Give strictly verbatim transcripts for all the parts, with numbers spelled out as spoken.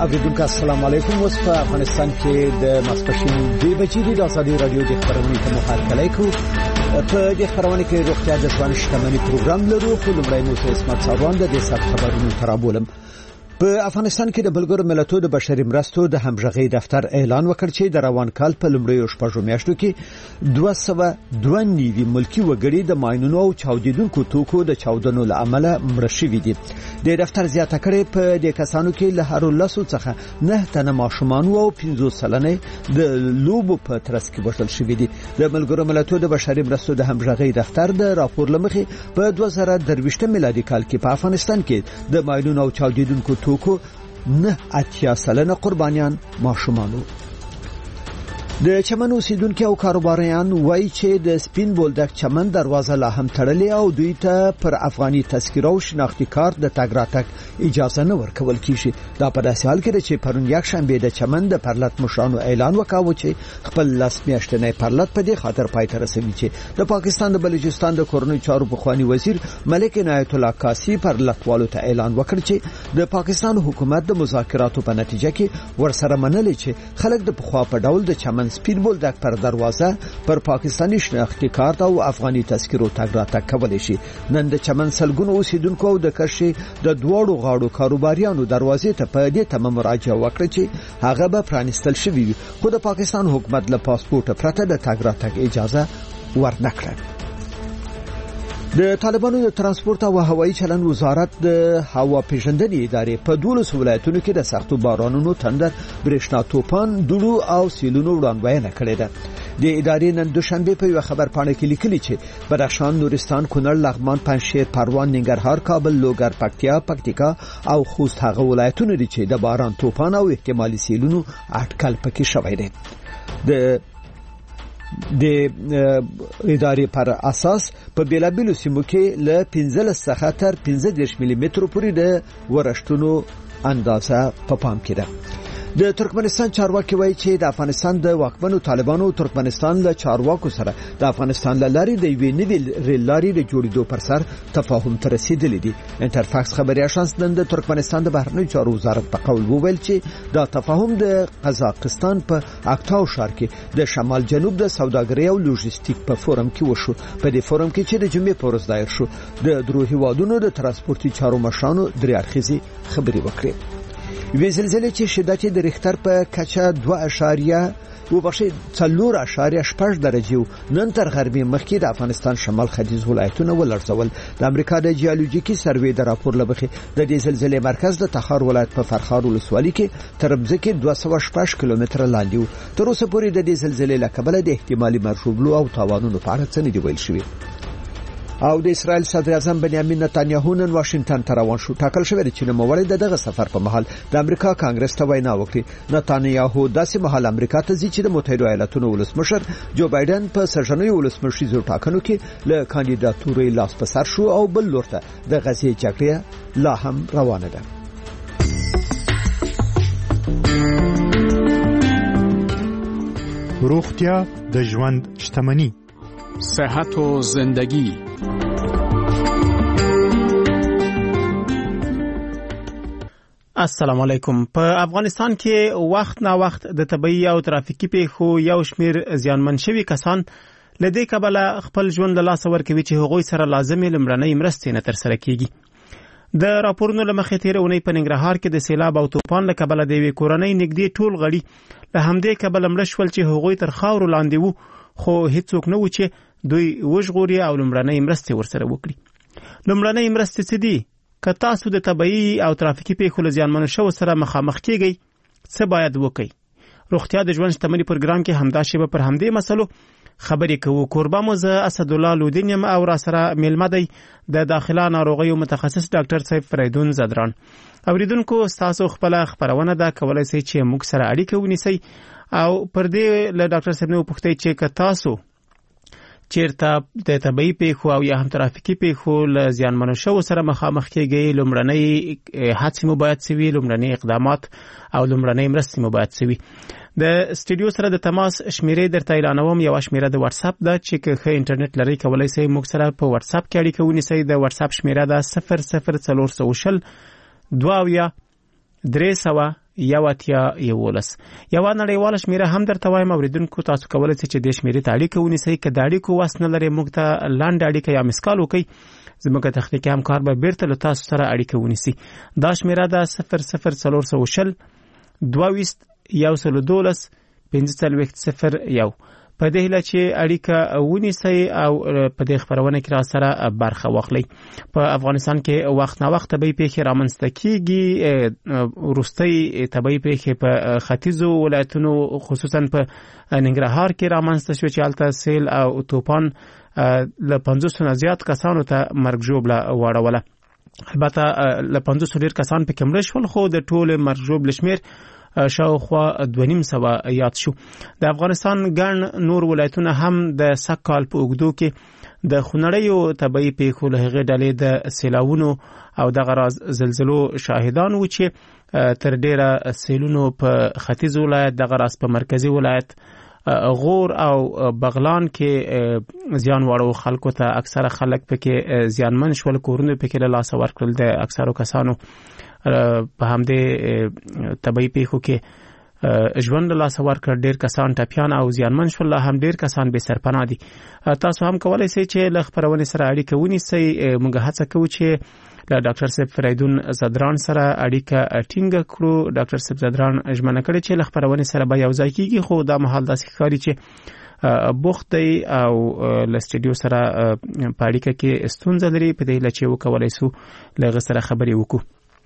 اوریدونکو السلام علیکم. اوس په افغانستان کې د ماسپښین دوه بجې د آزادي رادیو د خبرونې ته مخاطبه کوي. په دې خبرونه کې روغتیا د ژوند شتمنۍ پروګرام لرو، خو لومړی مو ته اسمت صاحب د دې سات خبرونو ترابولم. په افغانستان کې د بلګرو ملتونو د بشري مرستو د همغږي دفتر اعلان وکړ چې د روان کال په لومړیو شپږو میاشتو کې دوه سوه دوه نوي ملکی وګړي د ماینونو او چاودیدونکو توکو د چاودنو له امله مړه شوي دي. د دفتر زیاته کړې په دې کسانو کې له هر لسو څخه نه تنه ماشومان او پنځوس سلنه د لوبو په ترڅ کې وژل شوي دي. د بلګرو ملتونو د بشري مرستو د همغږي دفتر د راپور لمخې په دوه زره درویشت میلادي کال کې په افغانستان کې د ماینونو او چاودیدونکو توکو نه اتیا سلنه قربانیان ماشومانو. د چمن اوسیدونکو او کاروباریان وایي چې د سپین بولدک چمن دروازه لا هم تړلې او دوی ته پر افغاني تذکره او شناختی کارت د تګ راتګ اجازه نه ورکول کیږي. دا په داسې حال کې چې پرون یک شنبه د چمن د پرلط مشرانو اعلان وکاوه چې خپل لاس میاشتنې پرلط په دې خاطر پای ته رسوي چې د پاکستان د بلوچستان د کورنۍ چارو پخوانی وزیر ملک عنایت الله کاسی پرلط والو ته اعلان وکړ چې د پاکستان حکومت د مذاکراتو په نتیجه کې ورسره منلې چې خلک د پخوا په ډول د چمن سپین بولدک پر دروازه پر پاکستانی شناختی کارت او افغاني تذکرو تګ راتګ کولی شي. نن د چمن سلګونو اوسیدونکو او د کرشي د دوړو غاړو کاروباریانو دروازې ته په دې تمه مراجعه وکړه چې هغه به پرانستل شوی وي، خو د پاکستان حکومت له پاسپورت پرته د تګ راتګ اجازه ورنکړه. د طالبانو د ترانسپورت او هوایي چلند وزارت د هوا پیژندنې ادارې په دولس ولایتونو کې د سختو بارانونو تندر، برېښنا توپان، دوړو او سیلونو وړاندوینه کړې ده. د ادارې نن دوشنبه په یو خبر پاڼه کې لیکلي چې بدخشان، نورستان، کونړ، لغمان، پنجشیر، پروان، ننګرهار، کابل، لوګر، پکتیا، پکتیکا او خوست هغه ولایتونه دي چې د باران، توپان او احتمالي سیلونو اټکل پکې شوی دی. د د ادارې پر اساس په بیلابیلو سیمو کې له پنځلس څخه تر پنځه دېرش ملي مترو پورې د ورښتونو اندازه په پام کې ده. د ترکمنستان چارواکي وایي چې د افغانستان د واکمنو طالبانو ترکمنستان له چارواکو سره د افغانستان له لارې د یوې نوې ریل لارې د جوړېدو پر سر تفاهم ته رسیدلی دی. انټرفاکس خبري اژانس نن د ترکمنستان د بهرنیو چارو وزارت په قول وویل چې دا تفاهم د قزاقستان په اکتاو ښار کې د شمال جنوب د سوداګرۍ او لوژستیک په فورم کې وشو. په دې فورم کې چې د جمعې په ورځ دایر شو، د درو هیوادونو د ترانسپورتي چارو مشرانو درې اړخیزې خبرې وکړې. وی زلزلې چې شدت د ریختر په کچه دوه اعشاریه و بخښي څلور اعشاریه شپږ درجه نن تر غربي مخکې د افغانستان شمال ختیځ ولایتونه ولړزول. د امریکا د جیولوژیکي سروې د راپور لبخې د دې زلزلې مرکز د تخار ولایت په فرخار ولسوالۍ کې تر ځمکې دوه سوه شپږ کیلومتره لاندې و. تر اوسه پورې د دې زلزلې له کبله د احتمالي مرشوبلو او تاوانونو په اړه څه نه دی ویل شوی. او د اسرائیل صدر اعظم بنیامین نتانیاهو نن واشنگټن ته روان شو. ټاکل شوی دی چې نوموړی د دغه سفر په مهال د امریکا کانګرس ته وینا وکړي. نتانیاهو داسې مهال امریکا ته ځي چې د متحده ایالاتونو ولسمشر جو بایدن په سرژنیو ولسمشریزو ټاکنو کې له کاندیداتوري لاس په سر شو او بل لور ته د غزې جګړه لا هم روانه ده. روغتیا د ژوند شتمنۍ، صحت و زندگی. السلام علیکم. په افغانستان کې وخت نا وخت د طبي او ترافیکي پیښو یو شمیر زیانمن شوي کسان لدې کبله خپل ژوند له لاسه ورکوي چې هغوی سره لازمي لمړنۍ مرستې نه ترسره کیږي. د راپورونو له مخې تیره اونۍ په ننګرهار کې د سیلاب او توپان له کبله د یوې کورنۍ نږدې ټول غړي له همدې کبله مړه شول چې هغوی تر خاورو لاندې وو، خو هیڅوک نه و چې دوی وژغوري او لمړنۍ مرستې ورسره وکړي. لمړنۍ مرستې څه دي؟ که تاسو د طبي او ترافیکي پیښو له زیانمنو شوو سره مخامخ کیږئ، څه باید وکړئ؟ روغتیا د ژوند شتمنۍ پروګرام کې همدا شیبه پر همدې مسلو خبرې کوو. کوربه مو زه اسدالله لودین یم او را سره میلمه دی د داخله ناروغیو متخصص ډاکټر صاحب فریدون زدران. اوریدونکو تاسو خپل خبرونه دا کولای شئ چې موږ سره اړیکه ونیسئ او پر دې له ډاکټر صاحب نو پوښتئ چې که تاسو چیرته د طبي پیښو او یا هم ترافیکي پیښو له زیانمنو شوو سره مخامخ کیږي، لومړنۍ هڅې مو باید سوي، لومړنۍ اقدامات او لومړنۍ مرستې مو باید سوي. د استودیو سره د تماس شمیرې درته اعلانوم. یو شمیره د واتس اپ ده چې که ښه انټرنیټ لرئ کولای شئ موږ سره په واتس اپ کې اړیکه ونیسئ. د واتس اپ شمیره ده صفر صفر څلور سوه شل دوه اویا درې سوه یو اتیا یولس. یوه نړیواله شمیره هم درته وایم اوریدونکو، تاسو کولی شئ چې د شمیرې ته اړیکه ونیسئ. که د اړیکو وس نه لرئ موږ ته لنډ اړیکه یا مسکال وکړئ، زموږ تخنیکي همکار به بیرته له تاسو سره اړیکه ونیسي. دا شمیره ده صفر صفر څلور سوه شل دوه ویشت یو سل دولس پنځه څلوېښت صفر یو. په دې هیله چې اړیکه ونیسئ او په دې خپرونه کې را سره برخه واخلئ. په افغانستان کې وخت نه وخت طبیعي پیښې رامنځته کیږي. وروستۍ طبیعي پیښې په ختیځو ولایتونو خصوصا په ننګرهار کې رامنځته شوې چې هلته سیل او طوفان له پنځوسو نه زیات کسانو ته مرګ ژوبله واړوله. البته له پنځوسو ډېر کسان پکې مړه شول، خو د ټول مرګ ژوبلې شمېر شاوخوا دوه نیم سوه یاد شو. د افغانستان ګڼ نور ولایتونه هم د سږ کال په اوږدو کې د خونړیو طبیعي پیښو له هغې ډلې د سیلاونو او دغه راز زلزلو شاهدان وو چې تر ډېره سیلونو په ختیځ ولایت، دغه راز په مرکزي ولایت غور او بغلان کې زیان واړو خلکو ته اکثره خلک پکې زیانمن شول، کورونه پکې له لاسه ورکړل. د اکثرو کسانو په همدې طبیعي پیښو کې ژوند له لاسه ورکړ. ډېر کسان ټپیان او زیانمن شول، لا هم ډېر کسان بې سرپناه دي. تاسو هم کولی شئ چې له خپرونې سره اړیکه ونیسئ. موږ هڅه کوو چې له ډاکټر صاحب فریدون زدران سره اړیکه ټینګه کړو. ډاکټر صاحب زدران ژمنه کړې چې له خپرونې سره به یو ځای کېږي، خو دا مهال داسې ښکاري چې بوخت دی او له سټډیو سره په اړیکه کې ستونزه لري. په دې هیله چې وکولی شو له هغه سره خبرې وکړو.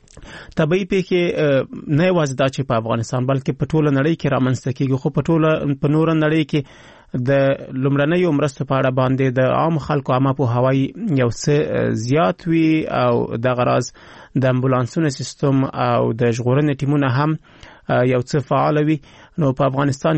طبیعي پیښې نه یوازې دا چې په افغانستان بلکې په ټوله نړۍ کې رامنځته کېږي، خو په ټوله په نوره نړۍ کې د لومړنیو مرستو په اړه باندې د عام خلکو عامه پوهاوی یو څه زیات وي او دغه راز د امبولانسونو سیستم او د ژغورنې ټیمونه هم یو څه فعال وي. نو په افغانستان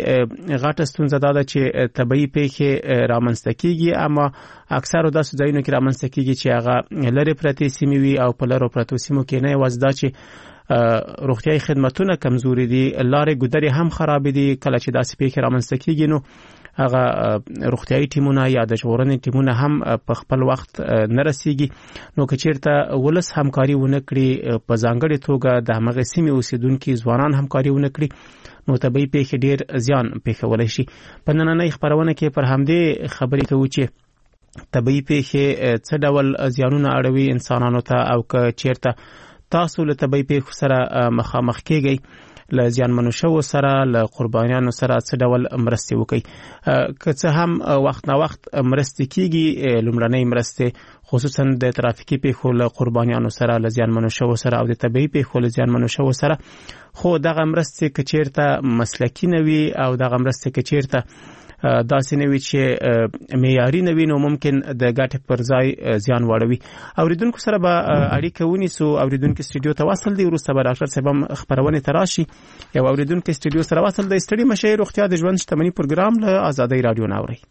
کې غټه ستونزه دا ده چې طبیعي پیښې رامنځته کېږي، اما اکثرو داسې ځایونو کې رامنځته کېږي چې هغه لرې پرتې سیمې وي او په لرو پرتو سیمو کې نه یوازې دا چې روغتیايي خدمتونه کمزوري دي، لارې ګودرې هم خرابې دي. کله چې داسې پیښې رامنځته کېږي نو هغه روغتیايي ټیمونه یا د ژغورنې ټیمونه هم په خپل وخت نه رسیږي. نو که چېرته ولس همکاري ونه کړي، په ځانګړې توګه د همغې سیمې اوسېدونکي ځوانان همکاري ونه کړي، نو طبیعي پیښې ډېر زیان پېښولی شي. په نننۍ خپرونه کې پر همدې خبرې کوو چې طبیعي پیښې څه ډول زیانونه اړوي انسانانو ته، او که چېرته تاسو له طبیعي پیښو سره مخامخ کېږئ، له زیانمنو شوو سره، له قربانیانو سره څه ډول مرستې وکړئ. که څه هم وخت نه وخت مرستې کېږي، لومړنۍ مرستې خصوصا د ترافیکي پیښو له قربانیانو سره، له زیانمنو شوو سره او د طبیعي پیښو له زیانمنو شوو سره، خو دغه مرستې که چېرته مسلکي نه وي او دغه مرستې که چېرته داسې نه وي چې معیاري نه وي، نو ممکن د ګټې پر ځای زیان واړوي. اوریدونکو سره به اړیکه ونیسو. اوریدونکو سټډیو ته وصل دی، وروسته به ډاکټر صاحب هم خپرونې ته راشي. یو اوریدونکو سټډیو سره وصل دی. ستړي مشئ، روغتیا د ژوند شتمني پروګرام له آزادۍ رادیو نه اورئ.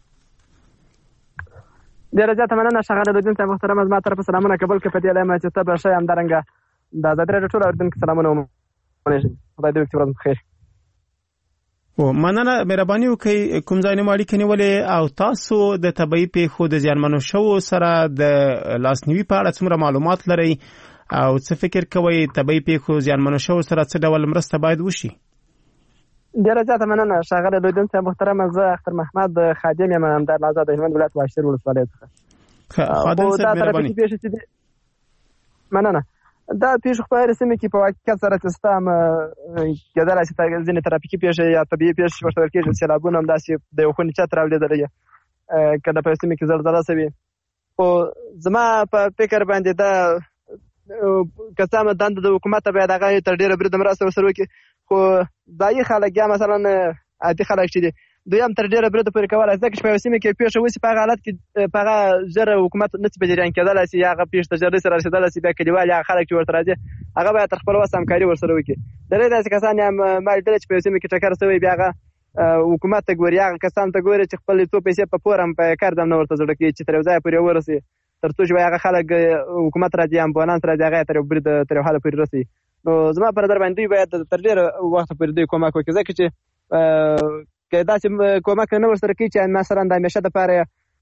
ډېره زیاته مننه ښاغلی اوریدونکی محترم، زما طرفه سلامونه قبول کړه. په دې لایمه چې ته به ښه همدارنګه د آزادۍ رادیو ټول اوریدونکو سلامونه ومنئ. خدای دې وکړي ورځ بخیر. او مننه، مهرباني وکړئ. کوم ځای نه اړیکه نیولې او تاسو د طبیعي پیښو د زیانمنو شوو سره د لاسنیوي په اړه څومره معلومات لرئ او څه فکر کوئ طبیعي پیښو زیانمنو شوو سره څه ډول مرسته باید وشي؟ ډېره زیاته مننه ښاغلی اوریدونکی محترم. زه اختر محمد خادم یم، همدار نازا د هلمند ولایت واشیر ولسوالۍ څخه. خادم صاحب مهرباني. مننه. دا پیښې خو په هرې سیمه کې په واقعیت سره چې ستا هم کېدلی شي ځینې ترافیکي پیښې یا طبیعي پیښې ورته ویل کېږي، سیلابونه همداسې د یو خونې چت راولېدلی که د په یو سیمه کې زلزله شوې. خو زما په فکر باندې دا که څه هم دنده د حکومت ته باید هغه تر ډېره بریده مرسته ورسره وکړي، خو ځایي خلک یا مثلا عادي خلک چې دي دوی هم تر ډېره بریده پورې کولی شي، ځکه چې په یو سیمه کې پیښه وشي په هغه حالت کې په هغه ژر حکومت نه شي په جریان کېدلی شي، یا هغه پیښې ته ژر سره رسېدلی شي. بیا کلیوال یا خلک چې ورته راځي هغه باید تر خپل وسه همکاري ورسره وکړي. ډېری داسې کسان هم ما لیدلي چې په یو سیمه کې ټکر شوی، بیا هغه حکومت ته ګوري، هغه کسان ته ګوري چې خپل څو پیسې په پور هم په کار هم نه ورته زړه کوي چې تر یو ځایه پورې ورسي، تر څو چې هغه خلک حکومت راځي، امبولانس راځي، هغه تر یو برید تر یو حاله پورې رسي. نو زما په نظر باندې دوی باید تر ډېره وخته پورې دوی کومک وکړي، ځکه چې که داسې کومک نه ورسره کوي چې مثلا د همیشه دپاره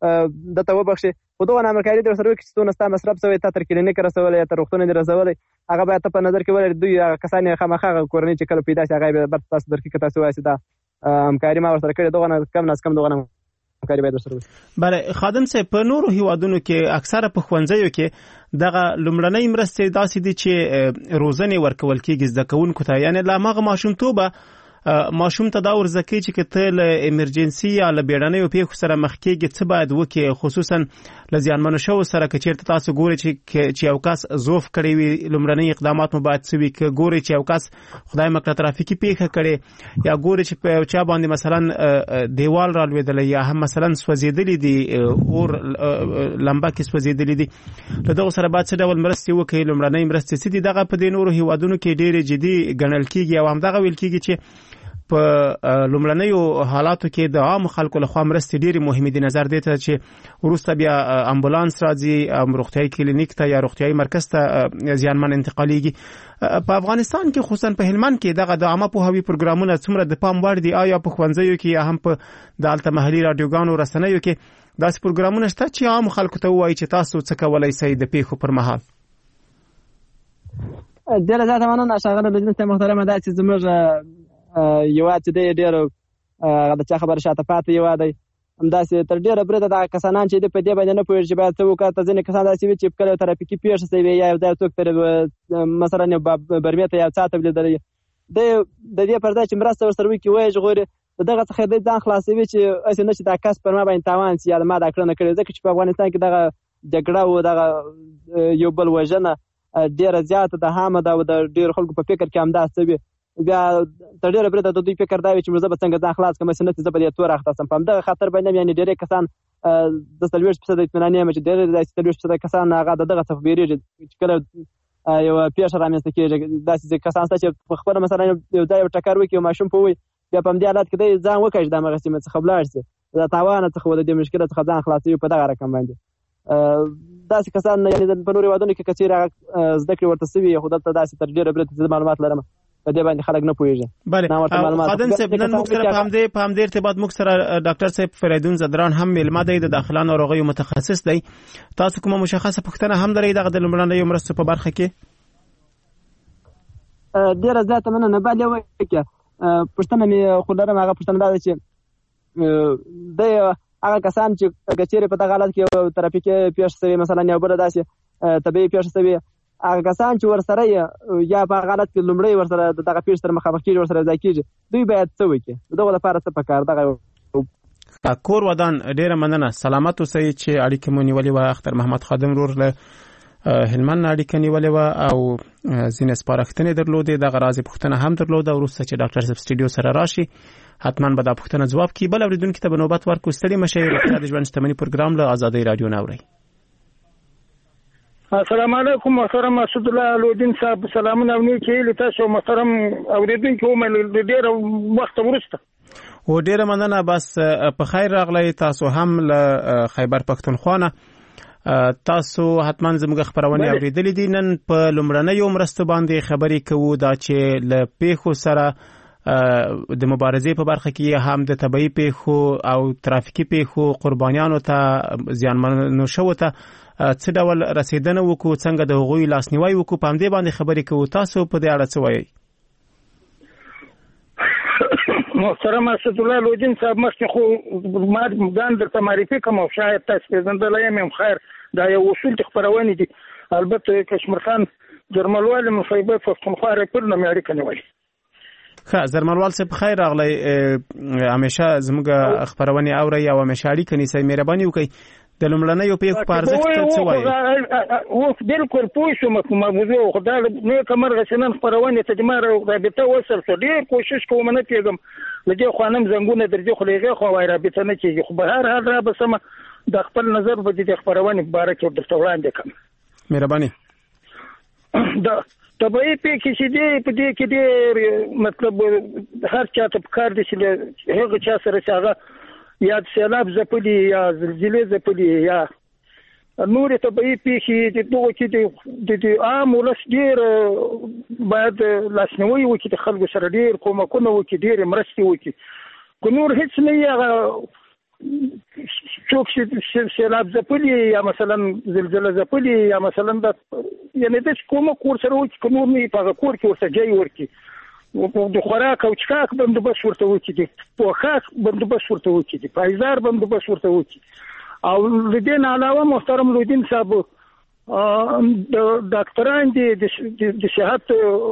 دته وبخښي خو دغه نامرکاري در سره وکړي چې څونه ستا مصرف شوی تا تر کلینیک رسولی یا تر روغتون دې رسولی هغه باید ته په نظر کې ولرې دوی هغه کسان یې خامخا هغه کورنۍ چې کله پیدا شي هغه یې برته تاسو درکړي که تاسو وایاست دا همکاري ما ورسره کړې دغه نه کم نه کم دغه نه همکاري باید ورسره وشي. بله خادم صاحب په نورو هیوادونو کې اکثره په ښوونځیو کې دغه لومړنۍ مرستې داسې دي چې روزنې ورکول کېږي زده کوونکو ته، یعنې له هماغه ماشومتوبه ماشوم ته دا ورزده کوي چې که ته له ایمرجنسي یا له بیړنیو پیښو سره مخ کېږي څه باید وکړي، خصوصا له زیانمنو شوو سره که چېرته تاسو ګورئ چې یو کس ضعف کړی وي لومړني اقدامات مو باید څه وي، که ګورئ چې یو کس خدای مکړه ترافیکي پیښه کړې یا ګورئ چې په یو چا باندې مثلا دیوال رالوېدلی یا هم مثلا سوځېدلي دي اور لمبه کې سوځېدلي دي، له دغو سره باید څه ډول مرستې وکړي، لومړنۍ مرستې څه دي. دغه په دې نورو هیوادونو کې ډېرې جدي ګڼل کېږي او همدغه ویل کېږي چې په لومړنیو حالاتو کې د عام خلکو لخوا مرستې ډېرې مهمې دي، نظر دې ته چې وروسته بیا امبولانس راځي روغتیایي کلینیک ته یا روغتیایي مرکز ته زیانمن انتقالیږي. په افغانستان کې خصوصا په هلمند کې دغه د عامه پوهاوي پروګرامونه څومره د پام وړ دي؟ آیا په ښوونځیو کې یا هم په دلته محلي راډیوګانو رسنیو کې داسې پروګرامونه شته چې عام خلکو ته ووایي چې تاسو څه کولی شئ د پیښو پر مهال؟ ډېره زیاته مننه ښاغلی لجنې صاحب محترمه. دا چې زموږ یواد چې دی ډېر د چا خبره شاته پاتې یواد دی، همداسې تر ډېره بریده دغه کسانان چې دی په دې باندې نه پوهېږي چې باید څه وکړي. ځینې کسان داسې وي چې کله یو ترافیکي پیښه شوې یا یو ځای څوک ترې مثلا یو برمې ته یو څا ته لیدلی دی د دې پر ځای چې مرسته ورسره وکړي وایي ژغوري د دغه څخه دی ځان خلاصوي چې هسې نه چې دا کس پر ما باندې تاوان شي یا ما دا کړنه کړې، ځکه چې په افغانستان کې دغه جګړه و دغه یو بل وژنه ډېره زیاته ده، عامه ده او د ډېرو خلکو په فکر کې همداسې وي. بیا تر ډېره بریده د دوی فکر دا وي چې زه به څنګه ځان خلاص کړم، هسې نه چې زه به دې تور اخته شم. په همدغه خاطر باندې یعنې ډېری کسان د څلوېښت فیصده اطمینان یم چې ډېر داسې څلوېښت فیصده کسان هغه د دغه څخه وېرېږي چې کله یو پیښه رامنځته کېږي. داسې کسان شته چې په خپله مثلا یو ځای یو ټکر وکړي یو ماشوم په ووي بیا په همدې حالت کې دی ځان وکړي د همغه سیمې څخه ولاړ شي، د تاوانه څخه و د دې مشکله څخه ځان خلاصوي په دغه رقم باندې. داسې کسان یعنې په نورو هېوادونو کې که چېرې هغه زده کړې ورته شوي خو دلته داسې تر ډېره بریده زه معلومات لرم په دې باندې خلک نه پوهېږي. بله خادم صاحب نن موږ سره په همدې په همدې ارتباط موږ سره ډاکټر صاحب فریدون زدران هم میلمه دی، د داخله ناروغیو متخصص دی. تاسو کومه مشخصه پوښتنه هم لرئ دغه د لومړنیو مرستو په برخه کې؟ ډېره زیاته مننه. بل یو پوښتنه مې خو لرم، هغه پوښتنه دا ده چې د هغه کسان چې که چېرې په دغه حالت کې یو ترافیکي پیښه شوې مثلا یو بله داسې طبیعي پیښه شوې، هغه کسان چې ورسره یا په هغه حالت کې لومړی ورسره د دغه پیښې سره مخامخ کېږي ورسره یو ځای کېږي، دوی باید څه وکړي؟ د دغو لپاره څه پکار دغه کور ودان؟ ډېره مننه، سلامت اوسئ. چې اړیکه مو نیولې وه اختر محمد خادم ورور له هلمند نه اړیکه نیولې وه او ځینې سپارښتنې درلودې، دغه راز پوښتنه هم درلوده. وروسته چې ډاکټر صاحب سټوډیو سره راشي حتما به دا پوښتنه ځواب کړي. بل اورېدونکي ته به نوبت ورکړو. ستړي مه شئ، روغتیا د ژوند شتمني پروګرام له ازادۍ راډیو نه اورئ. السلام علیکم محترم اسد الله الودین صاحب، سلامونه نیکې له تاسو محترم اوریدونکو هم ډېر وخت ورسته و ډېره مننه. بس په خیر راغلی. تاسو هم له خیبر پښتونخوا نه تاسو حتما زموږ خبرونه اوریدلې دي. نن په لومړنیو مرستو باندې خبرې کوو، دا چې له پیښو سره د مبارزې په برخه کې هم د طبيعي پیښو او ترافیکي پیښو قربانیانو ته زیانمنو شوو ته څه ډول رسیدنه وکړو، څنګه د هغوی لاسنیوی وکړو، په همدې باندې خبرې کوو. تاسو په دې اړه څه وایئ؟ محترم اسد الله الودین صاحب، مخکې خو ما ځان درته معرفي کوم او شاید تاسو پېژندلی یم. خیر دا یو اصول د خپرونې دي، البته کشمیر خان جرملوال من خیبر پښتونخوا راپور نه مې اړیکه نیولې. ښه زرملوال صاحب خیر راغلی. همیشه زموږ خبرونه اورئ او همیشه اړیکه نیسئ. مهرباني وکړئ د لومړنیو پیښو په ارزښت څه وایي؟ اوس بالکل پوه شوم په موضوع. خو دا نیکه مرغه چې نن خپرونې ته زما رابطه وسرته ډېر کوشش کوم نه کېږم، له دې خوا نم زنګونه در دې خو له هغې خوا وایي رابطه نه کېږي. خو به هر حال را به سمه د خپل نظر به د دې خپرونې په باره کې درته وړاندې کړم. مهرباني. د طبیعي پیښې چې دی په دې کې ډېر مطلب هر چا ته پکار دی چې هغه چا سره چې هغه یا سیلاب ځپلي یا زلزلې ځپلي یا نورې طبیعي پیښې د دغو کې د عام ولس ډېر باید لاسنیوی وکړي، د خلکو سره ډېر کومکونه وکړي، ډېرې مرستې وکړي. که نور هېڅ نه وي هغه څوک چې سیلاب ځپلي یا مثلا زلزله ځپلي یا مثلا د یعنی د کومه کور سره وکړي کوم نه په کور کې ورته ځای ورکړي د خوراک او چکاک بندوبست ورته وکړي پوښاک بندوبست ورته وکړي پایزار بندوبست ورته وکړي او د دې نه علاوه محترم لودین صاحب د ډاکټران دي د صحت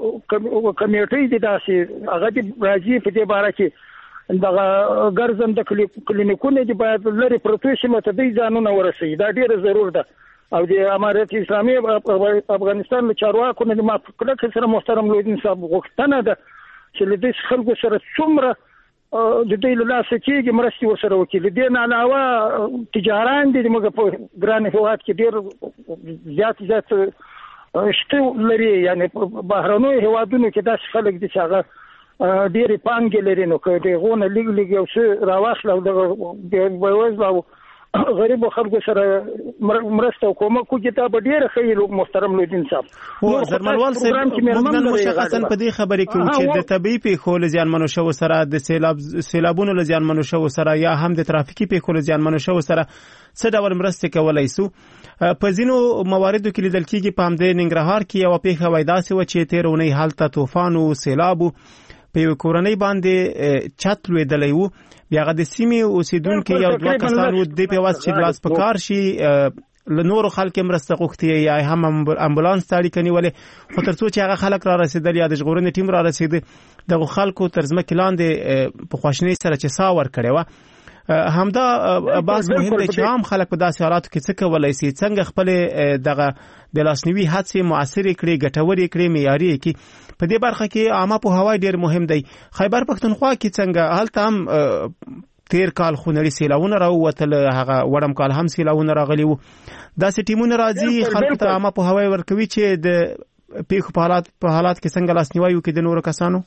کمیټې دي داسې هغه دي راځي په دې باره کې دغه ګرځم د کلینیکونو دی باید لري پروفیشنل ته دی ځانونه ورسي دا ډیره ضرور ده او د امارت اسلامي افغانستان له چارواکو نه ما کله سره محترم لودین صاحب غوښتنه ده چې له دې خلکو سره څومره د دې له لاسه کېږي مرستې ورسره وکړي د دې نه علاوه تجاران دي موږ په ګران هېواد کې ډېر زیات زیات شته لري یعنی بهرنیو هېوادونو کې داسې خلک دي چې هغه ډېرې پانګې لري نو که د هغو نه لږ لږ یو څه راواخله او دغه بېوزله او غریبو خلکو سره مرسته او کومک وکړي دا به ډېره ښه محترم لودین صاحب زرمنوال صاحب موږ نن مشخصا په دې خبرې کوو چې د طبیعي پیښو له زیانمنو شوو سره د سیلاب سیلابونو له زیانمنو شوو سره یا هم د ترافیکي پیښو له زیانمنو شوو سره څه ډول مرستې کولی سو په ځینو مواردو کې لیدل کېږي په همدې ننګرهار کې یوه پیښه وای داسې وه چې تېره اونۍ هلته طوفان و سیلاب و په یو کورنۍ باندې چت لوېدلی و بیا هغه د سیمې اوسېدونکي یو دوه کسان و دې په یوازې چې لاس په کار شي له نورو خلکو مرسته غوښتې یا هم امبولانس ته اړیکه نیولې خو تر څو چې هغه خلک را رسېدل یا د ژغورنې ټیم را رسېده دغو خلکو تر ځمکې لاندې په خواشینۍ سره چې ساه ورکړې وه همدا باز مهم دی چې عام خلک په داسې حالاتو کې څه کولی سي څنګه خپلې دغه د لاسنیوي هڅې مؤثرې کړي ګټورې کړي معیاري کړي په دې برخه کې عامه پوهاوی ډېر مهم دی خیبر پښتونخوا کې څنګه هلته هم تیر کال خونړي سیلاونه راووتل هغه وړم کال هم سیلاونه راغلي وو داسې ټیمونه راځي خلکو ته عامه پوهاوی ورکوي چې د پیښو په حالات په حالات کې څنګه لاسنیوی وکړي د نورو کسانو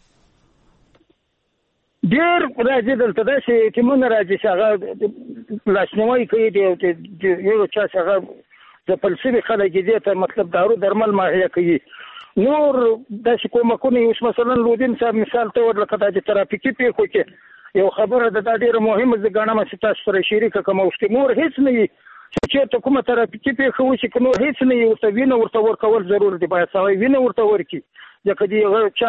ډېر راځي دلته داسې ټیمونه راځي چې هغه لاسنیوی کوي د یو چا چې هغه ځپل شوي خلک دې ته مطلب دارو درمل مهیا کوي نور داسې کومکونه اوس مثلا لودین صاحب مثال ته ورلکه دا د ترافیکي پیښو کې یو خبره ده دا ډېره مهمه زه ګڼم چې تاسو سره شریکه کړم اوس کې نور هېڅ نه وي چې چېرته کومه ترافیکي پیښه وشي که نور هېڅ نه وي ورته وینه ورته ورکول ضرور دي باید سړی وینه ورته ورکړي ځکه د هغه چا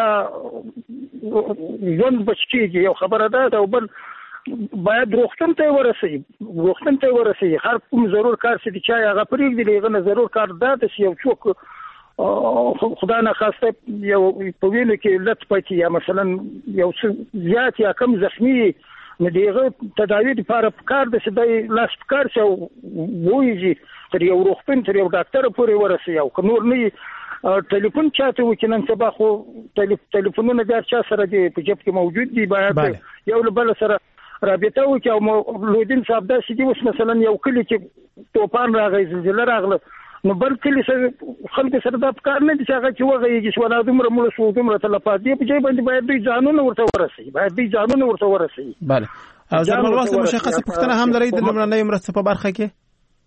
ژوند بچ کېږي یو خبره ده او بل باید روغتون ته یې ورسوي روغتون ته یې ورسوي هر کوم ضرور کار چې د چا یې هغه پرېږدي له هغه نه ضرور کار دا ده چې یو څوک خدا نه خواسته یو په وینو کې لت پاتې یا مثلا یو څه زیات یا کم زخمي نو د هغه تداوي دپاره پکار ده چې دی لاس پکار شي او وویږي تر یو روغتون تر یو ډاکټر پورې ورسوي او که نور نه ټلیفون چاته وکړي نن سبا خو ټلیفونونه بیا چا سره دي په جیب کې موجود دي باید یو له بل سره رابطه وکړي او لودین صاحب داسې دي اوس مثلا یو کلي کې طوفان راغی زلزله راغله نو بل کلی سره خلکو سره دا کار نه دي چې هغه چې وغږېږي چې ولا دومره مړه شو دومره تلفات دي په ځای باندې باید دوی ځانونه ورته ورسوي باید دوی ځانونه ورته ورسوي بله او زرمنوال صاحب مشخصه پوښتنه هم لرئ د لومړنۍ مرستې په برخه کې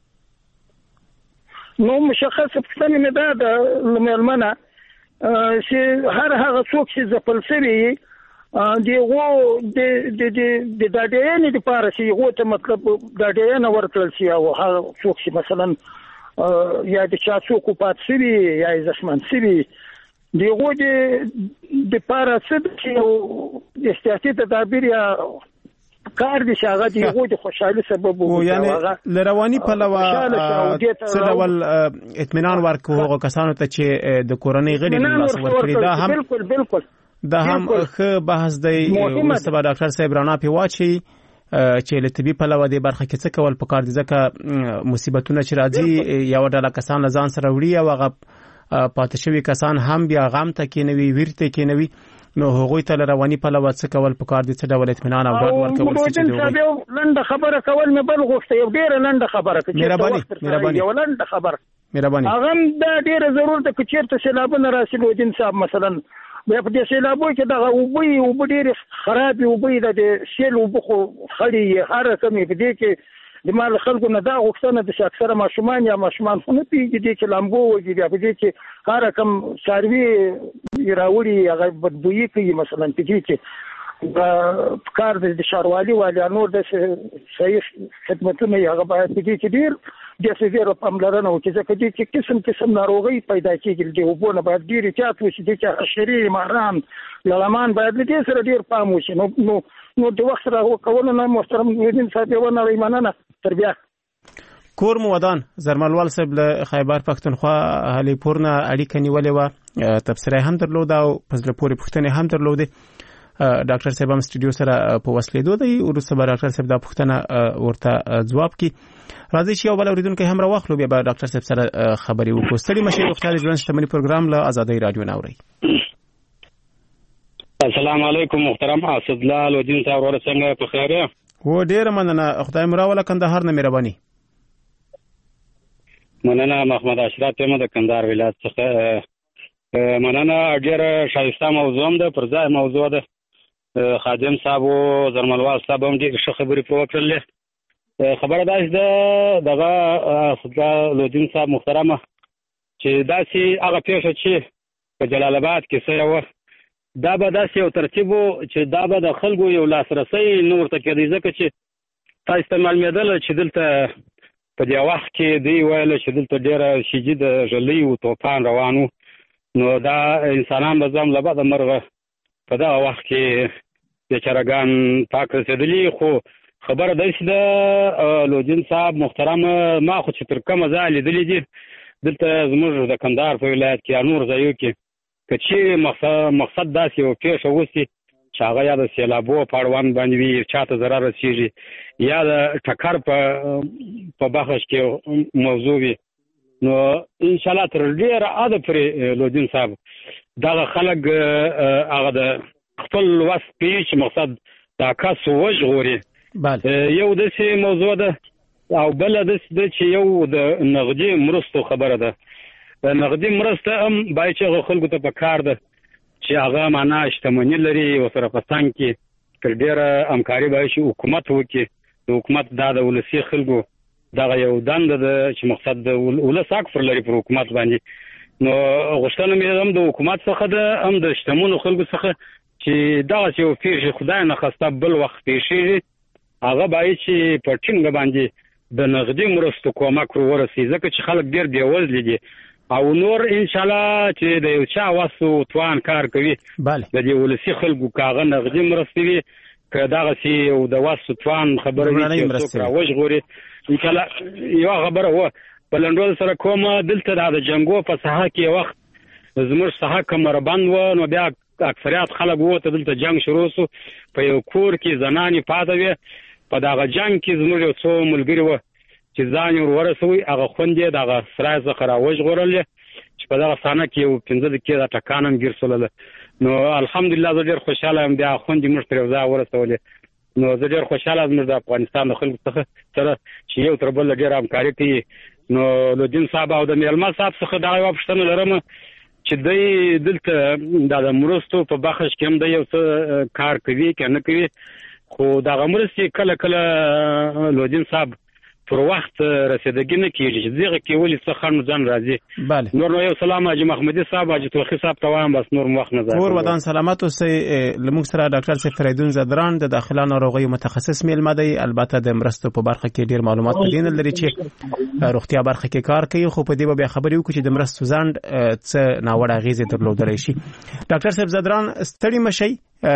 نو مشخصه پوښتنه مې دا ده له مېلمنه چې هر هغه څوک چې ځپل شوي دغو د ډاډینې دپاره چې هغو ته مطلب ډاډینه ورکړل شي او هغه څوک چې مثلا یا د چا څوک پات شوي یا یې زخمن شوي د هغو دپاره څه ده چې یو احتیاطي تدابیر یا کار دي چې هغه د هغو د خوشحالي سبب یعنی له رواني پلوه څه ډول اطمینان ورکړو هغو کسانو ته چې د کورنۍ غړي له لاسه ورکړي دا هم بالکل بالکل دا هم ښه بحث دی وروسته به ډاکټر صاحب رڼا پرې واچوي چې له طبي پلوه دې برخه کې څه کول پکار دي ځکه مصیبتونه چې راځي یوه ډله کسان له ځان سره وړي او هغه پاتې شوي کسان هم بیا غم ته کېنوي ویر ته کېنوي نو هغوی ته له رواني پلوه څه کول پکار دي څه ډول اطمینان او ډاډ ورکول شي چې دوی یو لنډه خبره کول مې بل غوښته یو ډېره لنډه خبره که مهرباني مهرباني یو لنډه خبره مهرباني هغه دا ډېره ضرور ده که چېرته سیلابونه راشي لودین صاحب مثلا بیا په دې سیلابو کې دغه اوبه یې اوبه ډېرې خرابې اوبه یې د سیل اوبه خو خړې یې هر رقم یې په دې کې د ما له خلکو نه دا غوښتنه ده چې اکثره ماشومان یا ماشومان خو نه پوهېږي دې کې لامبو وږي بیا په دې کې هر رقم څاروي یې راوړي هغه بدبویي کوي مثلا په دې کې په کار د ښاروالي والیانو د صحیح خدمتونه یې هغه باید په دې کې ډېر ډېر ډېر پاملرنه وکړي، ځکه دې کې قسم قسم ناروغۍ پیدا کېږي. د اوبو نه باید ډېر احتیاط وشي، دې کې حشرې، ماران، لړمان باید له دې سره ډېر پام وشي. نو نو نو د وخت راکولو نه محترم مدین صاحب یوه نړۍ مننه. تر بیا کور مو ودان زرملوال صاحب له خیبر پښتونخوا هلي پور نه اړیکه نیولې وه، تبصره هم درلوده او په زړه پورې پوښتنې هم درلودې. ډاکټر صاحب هم سټوډیو سره په وسلېدو دی، وروسته به ډاکټر صاحب دا پوښتنه ورته ځواب کړي. راځئ چې یو بل اورېدونکی هم راواخلو، بیا به ډاکټر صاحب سره خبرې وکړو. ستړي مشئ، روغتیا د ژوند شتمني پروګرام له ازادۍ راډیو نه اورئ. السلام علیکم محترم اسدلال الدین صاحب، ورته څنګه په خیر یې؟ و ډېره مننه، خدای مو راوله کندهار نه مهرباني. مننه، محمد اشرف یم د کندهار ولایت څخه. مننه، ډېره ښایسته موضوع هم ده، پر ځای موضوع ده. خادم صاحب او زرملوال صاحب هم ډېرې ښه خبرې پرې وکړلې. خبره داسې ده دغه اسدلال الدین صاحب محترمه چې داسې هغه پیښه چې په جلال آباد کې سوې وه، دا به داسې یو ترتیب و چې دا به د خلکو یو لاسرسی نه ورته کېدی، ځکه چې تاسو ته معلومېدله چې دلته په دې وخت کې دوی ویله چې دلته ډېره شدید ژلۍ و، طوفان روان و. نو دا انسانان به ځم له بده مرغه په دغه وخت کې بیچارهګان پاک رسېدلي. خو خبره داسې ده لودین صاحب محترمه، ما خو چې تر کومه ځای لیدلي دي دلته زموږ د کندهار په ولایت کې یا نور ځایو کې که چیرې مقصد داسې یو پیښه وسي چې هغه یا د سیلابو په اړوند باندې وي، چاته ضرر رسېږي، یا د ټکر په بخش کې موضوع وي، نو انشاءالله تر ډېره حده پورې لودین صاحب دغه خلک هغه د خپل وس پوهېږي چې مقصد دا کس وژغوري. یو داسې موضوع ده، او بله داسې ده چې یو د نغدي مرستو خبره ده. نغدي مرسته هم باید چې هغه خلکو ته په کار ده چې هغه معنا شتمني لري، ورسره په څنګ کې تر ډېره همکاري باید چې حکومت وکړي. د حکومت دا د ولسي خلکو دغه یو دنده ده چې مقصد د ولس اکثر لري پر حکومت باندې. نو غوښتنه مې هم د حکومت څخه ده، هم د شتمنو خلکو څخه چې دغسې یو پیښې خدای نخواسته بل وخت پیښېږي، هغه باید چې په ټینګه باندې د نغدي مرستو کومک ورسي، ځکه چې خلک ډېر بېوزلي دي او نور انشاءالله چې د یو چا وس و توان کار کوي د دې ولسي خلکو که هغه نغدي مرستې وي، که دغسې یو د وس و توان خبره وي چې څوک راوژغوري. انشاءالله یوه خبره وه په لنډول سره کومه، دلته دا د جنګو په ساحه کې یو وخت زموږ ساحه کمربند وه، نو بیا اکثریت خلک ووته، دلته جنګ شروع سو، په یو کور کې زنانې پاته وې. په دغه جنګ کې زموږ یو څو ملګري وه چې ځان یې ورورسوي، هغه خوندې دغه سرای څخه راوژغورلې چې په دغه صحنه کې یو پنځه دقیقې د ټکان هم ګیر سولله. نو الحمدلله زه ډېر خوشحاله یم، بیا خوندې موږ تر یو ځای ورسولې. نو زه ډېر خوشحاله زموږ د افغانستان د خلکو څخه سره چې یو تر بله ډېره همکاري کوي. نو لودین صاحب او د میلمه صاحب څخه دغه یوه پوښتنه لرم چې دوی دلته دا د مرستو په بخش کې هم د یو څه کار کوي که نه کوي، خو دغه مرستې کله کله لودین صاحب پر وخت رسیدګي نه کېږي، چې دغه کې ولې څه خنډ ځان راځي. نور نو یو سلام حاجي محمدي صاحب، حاجي توخي صاحب ته وایم، بس نور وخت نه ځای. کور ودان سلامت اوسئ. لمونږ سره ډاکټر صاحب فریدون زدران د داخله ناروغیو متخصص میلمه دی. البته د مرستو په برخه کې ډېر معلومات په دې نه لري چې روغتیا برخه کې کار کوي، خو په دې به بیا خبرې وکړو چې د مرستو ځنډ څه ناوړه اغېزې درلودلی شي. ډاکټر صاحب زدران ستړي مشئ،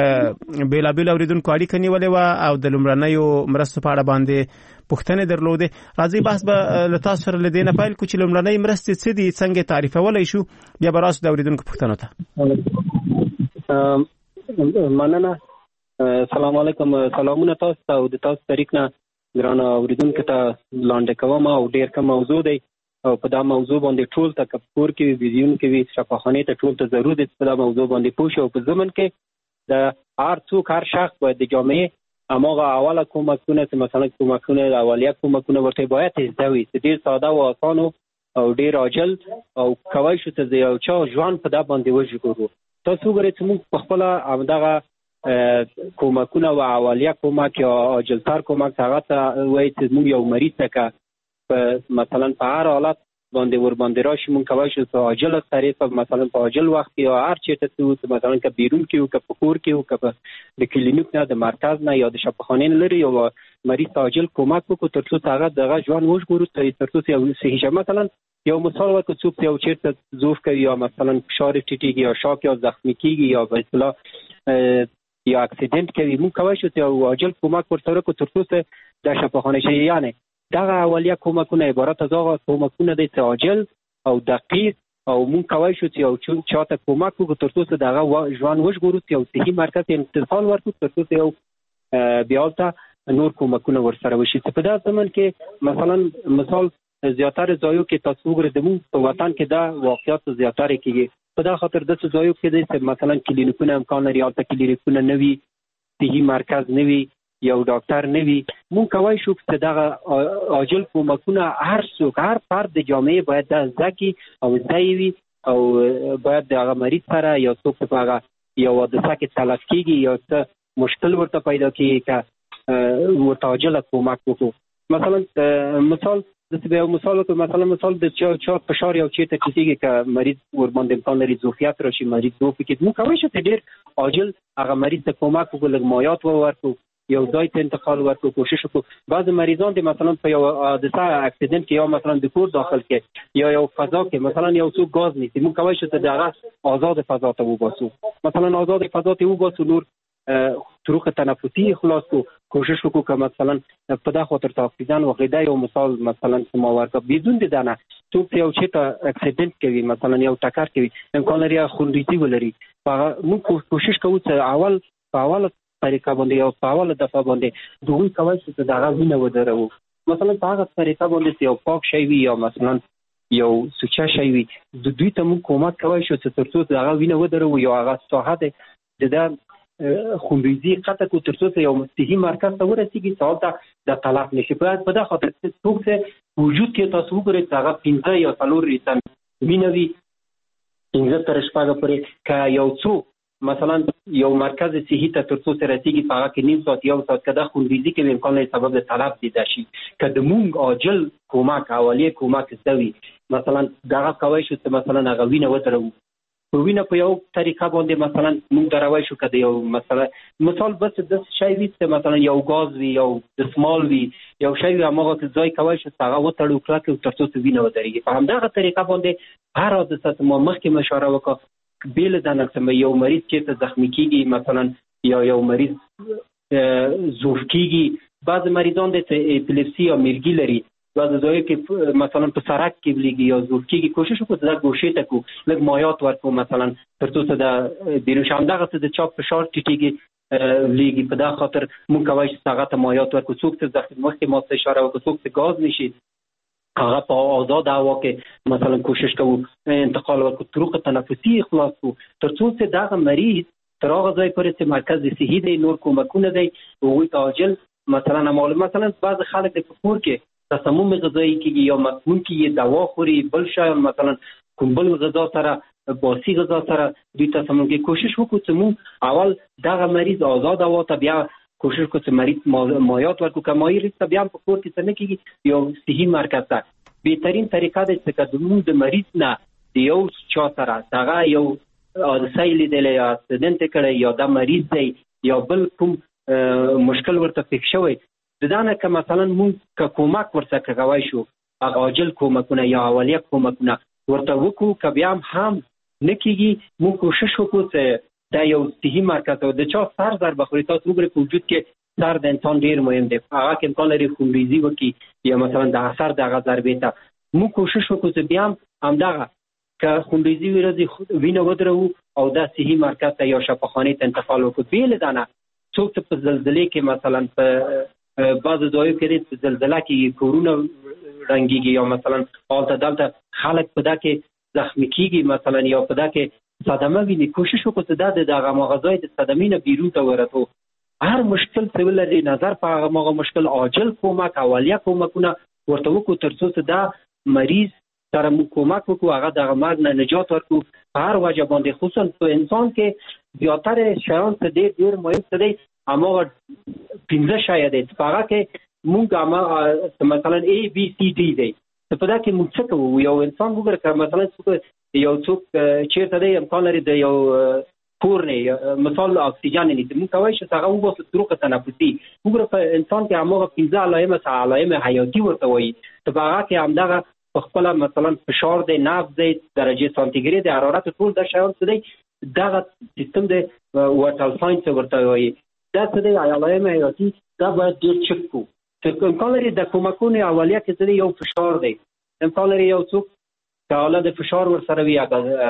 بېلابېلو اورېدونکو اړیکه نیولې وه او د لومړنیو مرستو په اړه باندې پوښتنې درلودې. راځئ بحث به له تاسو سره له دې نه پیل کړو چې لومړنۍ مرستې څه دي، څنګه تعریفولی شو، بیا به راسو د اورېدونکو پوښتنو ته. مننه. سلام علیکم، سلامونه تاسو ته او د تاسو طریق نه ګرانه اورېدونکو ته لاندې کوم. او ډېر ښه موضوع دی او په دا موضوع باندې ټول ته که کور کې وي، ویډیون کې وي، شفاخانې ته ټول ته ضرور دی په دا موضوع باندې پوه شي. او په ضمن کې د هر څوک هر شخص باید د جامعې هماغه اوله کومکونه چې مثلا کومکونه اولیه کومکونه ورته باید زده وي، چې ډېر ساده او اسانو او ډېر عاجل او کولی شو چې د یو چا ژوند په دا باندې وژغورو. تاسو وګورئ چې موږ په خپله همدغه کومکونه و اولیه کومک یا عاجلتر کومک هغه ته وایي چې موږ یو مریض ته که په مثلا په هر حالت باندې ور باندې راشي مونږ کولی شو په عاجله طریقه مثلا په عاجل وخت کې یا هر چېرته څه مثلا که بیرون کې وو که په کور کې وو که د کلینیک نه د مرکز نه یا د شفاخانې نه لرې یو مریض ته عاجل کومک وکړو تر څو هغه دغه ژوند وژغورو تر څو یو صحي شي. مثلا یو مثال ورکړو څوک یو چېرته ضعف کوي یا مثلا فشار ټیټېږي یا شاک یا زخمي کېږي یا په اصطلاح یا اکسیډنټ کوي مونږ کولی شو یو عاجل کومک ورته ورکړو تر څو د شفاخانه شي. یعنې دغه اولیه کومکونه عبارت از هغه کومکونه دي چې عاجل او دقیق او مونږ کولی شو چې یو چاته کومک وکړو تر څو دغه ژوند وژغورو یو صحي مرکز انتقال ورکړو تر څو یو بیا هلته نور کومکونه ورسره وشي. چې په دغه زمن کې مثلا مثال زیاتره ځایو کې تاسو وګورئ زموږ په وطن کې دا واقعیات زیاتره کېږي. په دغه خاطر داسې ځایو کې دی چې مثلا کلینیکونه امکان لري هلته کلینیکونه نه وي، صحي مرکز نه وي، یو ډاکټر نه وي. مونږ کولی شو چې دغه عاجل کومکونه هر څوک هر فرد د جامعې باید دا زده کړي او زده یې وي او باید د هغه مریض سره یو څوک په هغه یو حادثه کې تلف کېږي یا څه مشکل ورته پیدا کېږي که ورته عاجله کومک وکړو. مثلا مثال داسې به یو مثال وکړو، مثلا مثال د چا چا فشار یو چېرته ټیټېږي که مریض ورباندې امکان لري ظرفیت راشي مریض ضعف وکړي. مونږ کولی شو چې ډېر عاجل هغه مریض ته کومک وکړو، لږ مایات ورکړو، یو ځای ته انتقال ورکړو، کوشش وکړو. بعض مریضان د مثلا په یو حادثه اکسیډنټ کې یا مثلا د کور داخل کې یا یو فضا کې مثلا یو څوک ګاز نیسي، مونږ کولی شو چې د هغه آزاد فضا ته وباسو، مثلا آزاد فضا ته وباسو، نور طرق تنفسي خلاص کو کوشش وکړو که مثلا په دغه خاطر ته اکسیجن واخلي. دا یو مثال مثلا چې ما ورکړ. بدون د دنه څوک یو چېرته اکسیډنټ کوي مثلا یو ټکر کوي امکان لري خونریزي ولري، مونږ کوشش کوو چې اول په اوله طریقه باندې یو په اوله دفعه باندې د هغوی کولی شو چې د هغه وینه ودروو. مثلا په هغه طریقه باندې یو پاک شی وي یا مثلا یو سوچه شی وي د دوی ته مونږ کومک کولی شو چې تر څو د هغه وینه ودروو یا هغه ساحه د د خونریزي قطع کړو تر څو یو صحي مرکز ته ورسېږي چې هلته د تلف نه شي. په دغه خاطر څوک چې وجود کې تاسو وګورئ چې هغه پنځه یا څلور ریسه وینه وي پنځه تر شپږه پورې، که یو څوک مثلا یو مرکز صحي ته تر څو رسېږي په هغه کې نیم ساعت یو ساعت که دا خونریزي کوي امکان لري سبب د تلف دیده شي. که د مونږ عاجل کومک اولیه کومک زده وي مثلا دغه کولی شو چې مثلا هغه وینه ودروو. په وینه په یو طریقه باندې مثلا مونږ درولی شو که د یو مثلا مثال بس داسې شی وي چې مثلا یو ګاز وي یو دسمال وي یو شی وي هماغه کې ځای کولی شو چې هغه وتړو کلک تر څو وینه ودرېږي. په همدغه طریقه باندې هر حادثه چې ما مخکې مو اشاره وکړه بېله د نه یو مریض چېرته زخمي کېږي مثلا یا یو مریض ضعف کېږي. بعض مریضان دی چې اپیلیپسي یا میرګي لري، بعض ځایو کې مثلا په سرک کې بلیږي یا ضعف کېږي، کوشش وکړو چې دا ګوشې ته کړو، لږ مایات ورکړو مثلا تر څو چې د بیرون شي. همدغسې د چا فشار ټیټېږي بلیږي، په دغه خاطر مونږ کولی شو چې هغه ته مایات ورکړو. څوک چې مخکې ما ته اشاره وکړو څوک چې ګاز نشي هغه په آزاد هوا کې مثلا کوشش کوو انتقال ورکړو، طرق تنفسي خلاص کړو تر څو چې دغه مریض تر هغه ځای پورې چې مرکز صحي دی نور کومکونه دی هغوی ته عاجل مثلا معلوم. مثلا بعض خلک د په کور کې تسمم غذایی کېږي یا مسموم کېږي، دوا خوري، بل شی مثلا کوم بل غذا سره باسي غذا سره دوی تسمم کېږي. کوشش وکړو چې مونږ اول دغه مریض آزاد هوا ته بیا کوشش وکړو چې مریض مایات ورکړو. که مایات ته بیا په کور کې څه نه کېږي یو صحي مرکز ته بهترین طریقه دی چې که مونږ د مریض نه د یو چا سره دغه یو حادثه یې لیدلی یا اکسیډنټ یې کړی یا دا مریض دی یا بل کوم مشکل ورته پېښ شوی د دا نه که مثلا مونږ که کومک ورڅخه کولی شو هغه عاجل کومکونه یا اولیه کومکونه ورته وکړو، که بیا هم نه کېږي مونږ کوشش وکړو چې دا یو صحي مرکز او د چا سر ضرب بخوري. تاسو وګورئ په وجود کې سر د انسان ډېر مهم دی، هغه کې امکان لري خونریزي وکړي یا مثلا د اثر د هغه ضربې ته مونږ کوشش وکړو چې بیا هم همدغه که خونریزي ورځي وینه ودروو او دا صحي مرکز ته یا شفاخانې ته انتقال وکړو. بېله دا نه څوک چې په زلزلې کې مثلا په بعضو ځایو کې د زلزله کې کورونه ړنګېږي یا مثلا هلته دلته خلک په دا کې زخمي کېږي مثلا یا په دا کې صدمه ویني. کوشش وکړو چې دا د دغه هغه ځای د صدمې نه بیرون ته ورسو. هر مشکل چې ولري نظر په هغه هغه مشکل عاجل کومک اولیه کومکونه ورته وکړو تر څو چې دا مریض سره موږ کومک وکړو هغه دغه مرګ نه نجات ورکړو. په هر وجه باندې خصوصا په انسان کې زیاتره شیان څه ډېر ډېر مهم څه دی هماغه پنځه شیه دی. په هغه کې مونږ مثلا اے بي سی ډي دی په دا کې موږ څه کوو؟ یو انسان وګوره که مثلا یو څوک چېرته دی امکان لري د یو کور نه مثال اکسیجن نه نیسي، موږ کولی شو هغه وباسو طرق تنفسي. وګوره په انسان کې هماغه پنځه علایمه څه علایمه حیاتي ورته وایي، په هغه کې همدغه په خپله مثلا فشار دی، نبض دی، درجه سانتیګرید دی، حرارت، ټول دا شیان څه دی دغه سیستم دی وایټل ساینس ورته وایي. دا څه دی علایمه حیاتي، دا باید ډېر چک کړو. امکان لري د کومکونو اولیه کې څه دی یو فشار دی، امکان لري یو څوک که حاله د فشار ورسره وي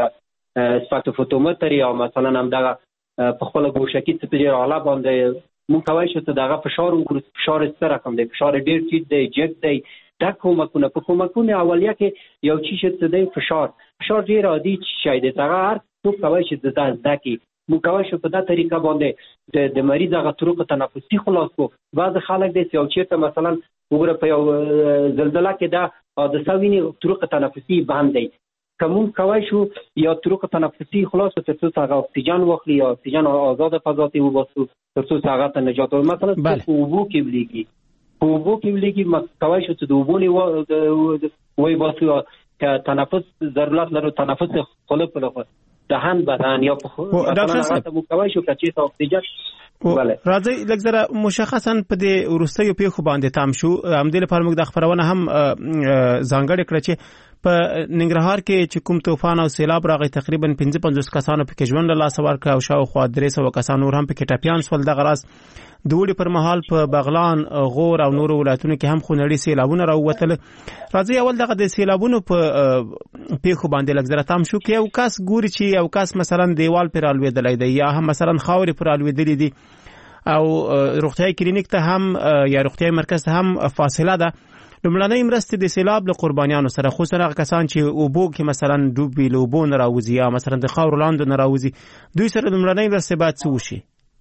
سپکټوفوتومتر یا مثلا همدغه په خپله ګوشه کې څه په ډېر اعلی باندې موږ کولی شو چې دغه فشار وګورو، فشار څه رقم دی، فشار ډېر ټیټ دی، جګ دی. دا کومکونه په کومکونو اولیه کې یو چی څه دی فشار. فشار ډېر عادي شی دی، هغه هر څوک کولی شي د دا زده کړي. موږ کولی شو په دا طریقه باندې د مریض هغه طرق تنفسي خلاص کړو. بعض خلک دی چې یو چېرته مثلا وګوره په یو زلزله کې دا حادثه ویني طرق تنفسي بند دی، که موږ کولی شو یا طرق تنفسي خلاص کړو تر څو هغه اکسیجن واخلي یا اکسیجن آزاده فضا ته وباسو تر څو هغه ته نجات ورکړو. مثلا په اوبو کې ولیږي، په اوبو کې ولیږي موږ کولی شو چې د اوبو نه وباسو که تنفس ضرورت لرو، تنفس خوله په لخوا دهن بدن یا ډاکټر صاحب موږ کولی شو که چېرته اکسیجن. راځئ لږ زره مشخصا په دې وروستیو پیښو باندې تام شو. همدې لپاره موږ د خپرونه هم ځانګړې کړه چې په ننګرهار کې چې کوم طوفان او سیلاب راغی تقریبا پنځه پنځوس کسانو پکې ژوند له لاسه ورکړ او شاوخوا درې سوه کسان نور هم پکې ټپیان شول. دغه راز د اوړي پر مهال په بغلان، غور او نورو ولایتونو کې هم خونړي سیلابونه راووتل. راځئ اول دغه د سیلابونو په پیښو باندې لږ زره تام شو کې یو کس ګوري چې یو کس مثلا دیوال پر الوېدلی دی یا هم مثلا خاورې پر الوېدلې دي او روغتیايي کلینیک ته هم یا روغتیايي مرکز ته هم فاصله ده. لومړنۍ مرستې د سیلاب له قربانیانو سره خصوصا هغه کسان چې اوبو کې مثلا ډوب وي، له اوبو نه راوځي یا مثلا د خاورو لاندې نه راوځي، دوی سره لومړنۍ مرستې باید څه وشي؟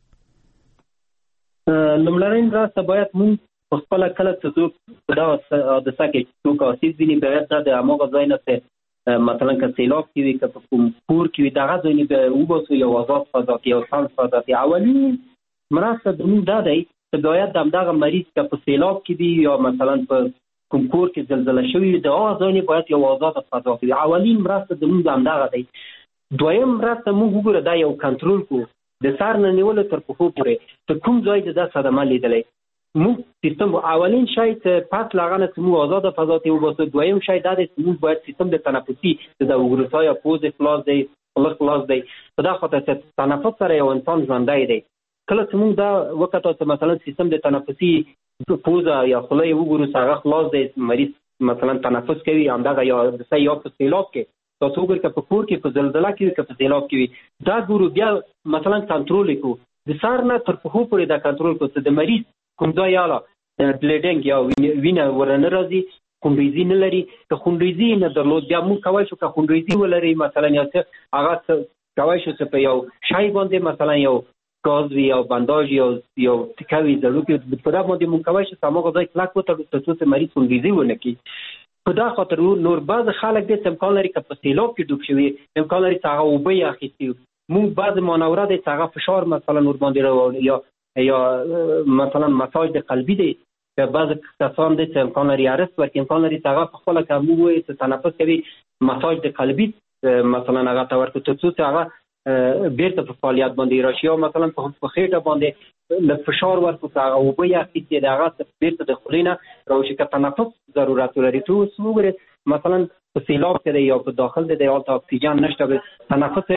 لومړنۍ مرسته باید موږ په خپله کله چې څوک په دغه حادثه کې څوک آسیب ویني باید دا د هماغه ځای نه چې مثلا که سیلاب کې وي، که په کوم کور کې وي، دغه ځای نه به وباسو یو آزاد فضا کې، یو سم فضا کې. اولین مرسته زموږ دا دی چې باید د همدغه مریض که په سیلاب کې وي یا مثلا په کوم کور کې زلزله شوي وي، د هغه ځای نه باید یو آزاده فضا کې وي. اولین مرسته زموږ همدغه دی. دویم مرسته موږ وګوره دا یو کنټرول کړو د سر نه نیولو تر پښو پورې ته کوم ځای د دا صدمه لیدلی موږ سیستم. اولین شی چې پس له هغه نه چې موږ آزاده فضا ته وباسو، دویم شی دا دی چې موږ باید سیستم د تنفسي د وګروسا یا پوزې خلاص دی، خوله خلاص دی. په دا خاطر چې تنفس سره یو انسان ژوندی دی. کله چې موږ دا وکتو چې مثلا سیستم د تنفسي پوزه یا خوله یې وګورو هغه خلاص دی، مریض مثلا تنفس کوي همدغه یا د یا په سیلاب کې تاسو وګورئ که په کور کې په زلزله کې وي که په سیلاب کې وي، دا ګورو بیا مثلا کنټرول یې کړو د سر نه تر پښو پورې دا کنټرول کړو چې د مریض کوم ځای یاله بلیډینګ یا وینه ورنه راځي، خونریزي نه لري. که خونریزي نه درلود بیا موږ کولی شو که خونریزي ولري مثلا یا څه هغه کولی شو چې په یو شی باندې مثلا یو ګاز وي یا بنداژ یا یو تکه وي ضروري په دا باندې موږ کولی شو چې هماغه ځای کلک وتړو تر څو چې مریض خونریزي ونه کړي. په دا خاطر نور بعض خلک دې امکان لري که په سیلاب کې ډوب شوي، امکان لري چې هغه اوبه یې اخیستي، موږ بعض مانوره دی چې هغه فشار مثلا ور باندې راوړي یا یا مثلا مساج د قلبي دی، که بعض کسان دی چې امکان لري ارست ورکړي، امکان لري چې هغه په خپله که موږ ووایو چې تنفس کوي مساج د قلبي مثلا هغه ته ورکړو تر څو چې هغه بیرته په فعالیت باندې راشي، یا مثلا په خېټه باندې له فشار ورکړو چې هغه اوبه یې اخیستي د هغه بیرته د خولې نه راشي که تنفس ضرورت ولري. تو وګورئ مثلا په سیلاب کې دی یا په داخل دی هلته اکسیجن نشته، تنفس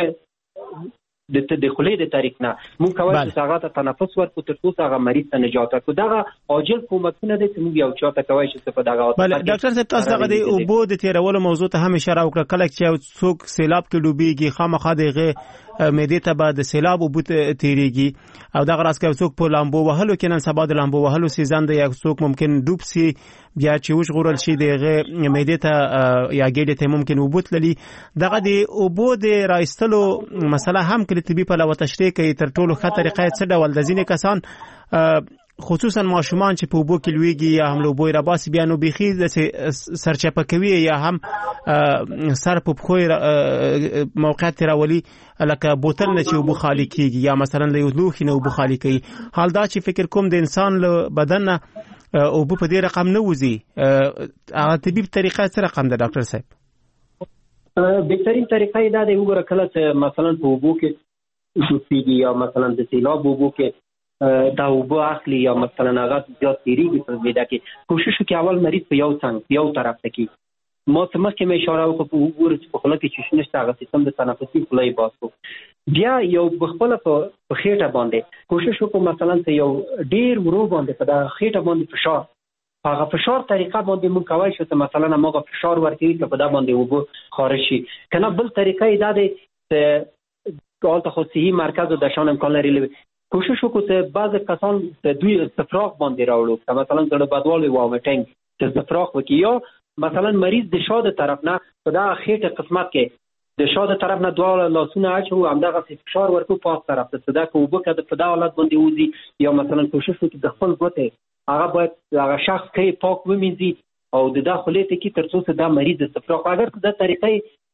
د د خولې د طریق نه موږ کولی شو چې هغه ته تنفس ورکړو تر څو هغه مریض ته نجات ورکړو. دغه عاجل کومکونه دی چې موږ یو چا ته کولی شو چې په دغه بله ډاکټر صاحب تاسو دغه د اوبو د تېرولو موضوع ته هم اشاره وکړه. کله چې یو څوک سیلاب کې ډوبېږي خامخا د هغې معدې ته به د سیلاب اوبه تېرېږي او دغه راز که یو څوک په لامبو وهلو کې نن سبا د لامبو وهلو سیزن دی، یو څوک ممکن ډوب سي بیا چې وژغورل شي د هغې معدې ته یا ګېډې ته ممکن اوبه تللي. دغه د اوبو د رایستلو مسله هم که د طبي پلوه تشریح کوي تر ټولو ښه طریقه یې څه ډول ده؟ ځینې کسان خصوصا ماشومان چې په اوبو کې لویږي یا هم له اوبو یې راباسي بیا نو بیخي داسې سرچپه کوي یا هم سر په پښو یې موقعیت یې راولي لکه بوتل نه چې اوبه خالي کېږي یا مثلا له یو لوښي نه اوبه خالي کوي. حال دا چې فکر کوم د انسان له بدن نه او په دې رقم نه وځي هغه طبي طریقه څه رقم ده ډاکټر صاحب؟ بهترین طریقه دا دی وګوره کله چې مثلا په اوبو کې شوفیږي یا مثلا د سیلاب اوبو کې دا اوبه اخلي یا مثلا هغه زیات تیریږي په معده کې کوشش وکړي اول مریض په یو څنګ یو طرف ته کې ما څه مخکې مې اشاره وکړه په وګوره چې په خوله کې چې نشته هغه سیستم د تنفسي خوله یې باز کړو بیا یو بخپله په خېټه باندې کوشش وکړو مثلا چې یو ډېر ورو باندې په دغه خېټه باندې فشار هغه فشار طریقه باندې موږ کولی شو چې مثلا هماغه فشار ورکوي که په دا باندې اوبه خارج شي که نه بل طریقه یې دا دی چې هلته خو صحي مرکز و دشان امکان لري کوشش وکړو چې بعضې کسان د دوی استفراغ باندې راوړو که مثلا زړه بدوالی وامټینګ چې استفراغ وکړي یا مثلا مریض د شا د طرف نه په دغه خېټه قسمت کې د شا د طرف نه دواړه لاسونه اچوو همدغسې فشار ورکړو پاس طرف ته چې دا که اوبه که په دغه حالت باندې وځي یا مثلا کوشش وکړي د خپل ګوتې هغه باید هغه شخص کې پاک ومینځي او د دا خولې ته کې تر څو چې دا مریض استفراغ اگر که دا طریقه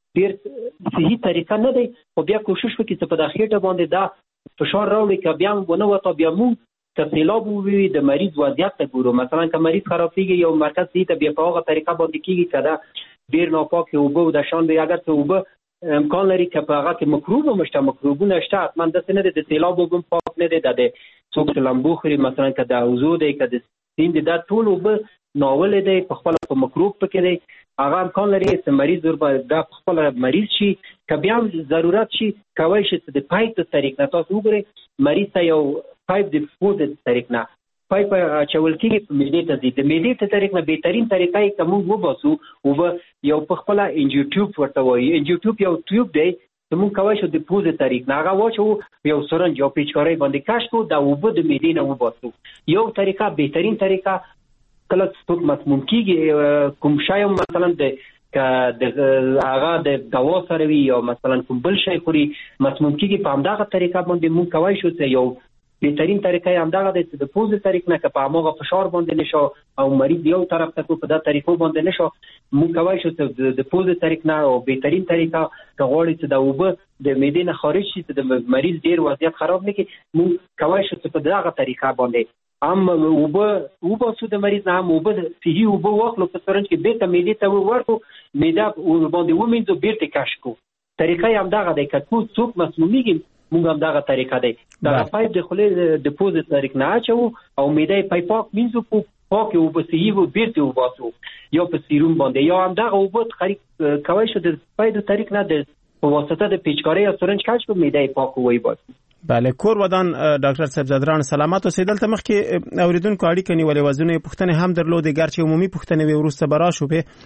ډېر صحي طریقه نه دی خو بیا کوشش وکړي چې په دا خېټه باندې دا فشار راوړي که بیا ونه وته بیا موږ که سیلاب ووي د مریض وضعیت ته ګورو مثلا که مریض خرابېږي یو مرکز صحي ته بیا په هغه طریقه باندې کېږي که دا ډېر ناپاکې اوبه او د شان دی اگر که اوبه امکان لري که په هغه کې مکروب هم شته مکروبونه شته حتما داسې نه دی د سیلاب اوبه هم پاک نه دی دا د څوک چې لمبو خوري مثلا که د اوزو دی که د سیند دا ټول اوبه ناولې دی په خپله په مکروب پکې دی هغه امکان لري چې مریض وربه دا په خپله مریض شي که بیا هم ضرورت شي کولی شي چې د پایپ د طریق نه تاسو وګورئ مریض ته یو پایپ د پوز د طریق نه پایپ اچول کېږي په معدې ته ځي د معدې ته طریق نه بهترین طریقه یې که موږ وباسو اوبه یو په خپله انجیو ټیوب ورته وایي انجیو ټیوب یو ټیوب دی چې موږ کولی شو د پوز د طریق نه هغه واچوو یو سرنج یو پیچکارۍ باندې کش کړو دا اوبه د معدې نه وباسو یو طریقه بهترین طریقه کله څوک مسموم کېږي کوم شی هم مثلا د که د هغه د دوا سره وي یا مثلا کوم بل شی خوري مسموم کېږي په همدغه طریقه باندې موږ کولی شو چې یو بهترین طریقه یې همدغه دی چې د پوز طریق نه که په هماغه فشار باندې نشو او مریض یو طرف ته کو په دا طریقو باندې نشو موږ کولی شو چې د پوز طریق نه او بهترین طریقه که غواړي چې د اوبه د معدې نه خارج شي چې د مریض ډېر وضعیت خراب نه کړي موږ کولی شو چې په دغه طریقه باندې هم اوبه وباسو د مریض نه هم اوبه صحي اوبه واخلو په سرنج کې بېرته معدې ته ورکړو معده باندې ومینځو بېرته کش کړو طریقه یې همدغه دی که څوک مسمومیږي موږ هم دغه طریقه دی دغه پایپ د خولې د پوز طریق نه اچوو او معده یې پای پاک مینځو په پاکې اوبه صحي و بېرته وباسو یا په سیروم باندې یا همدغه اوبه خرید کولی شو د پای د طریق نه د په واسطه د پیچکارۍ یا سرنج کش کړو معده یې پاک وباسو بله کور ودان ډاکټر صاحب زادران سلامت اوسئ دلته مخکې اوریدونکو اړیکه نیولې وه ځینې پوښتنې هم درلودې ګرچې عمومي پوښتنې وې وروسته به راشو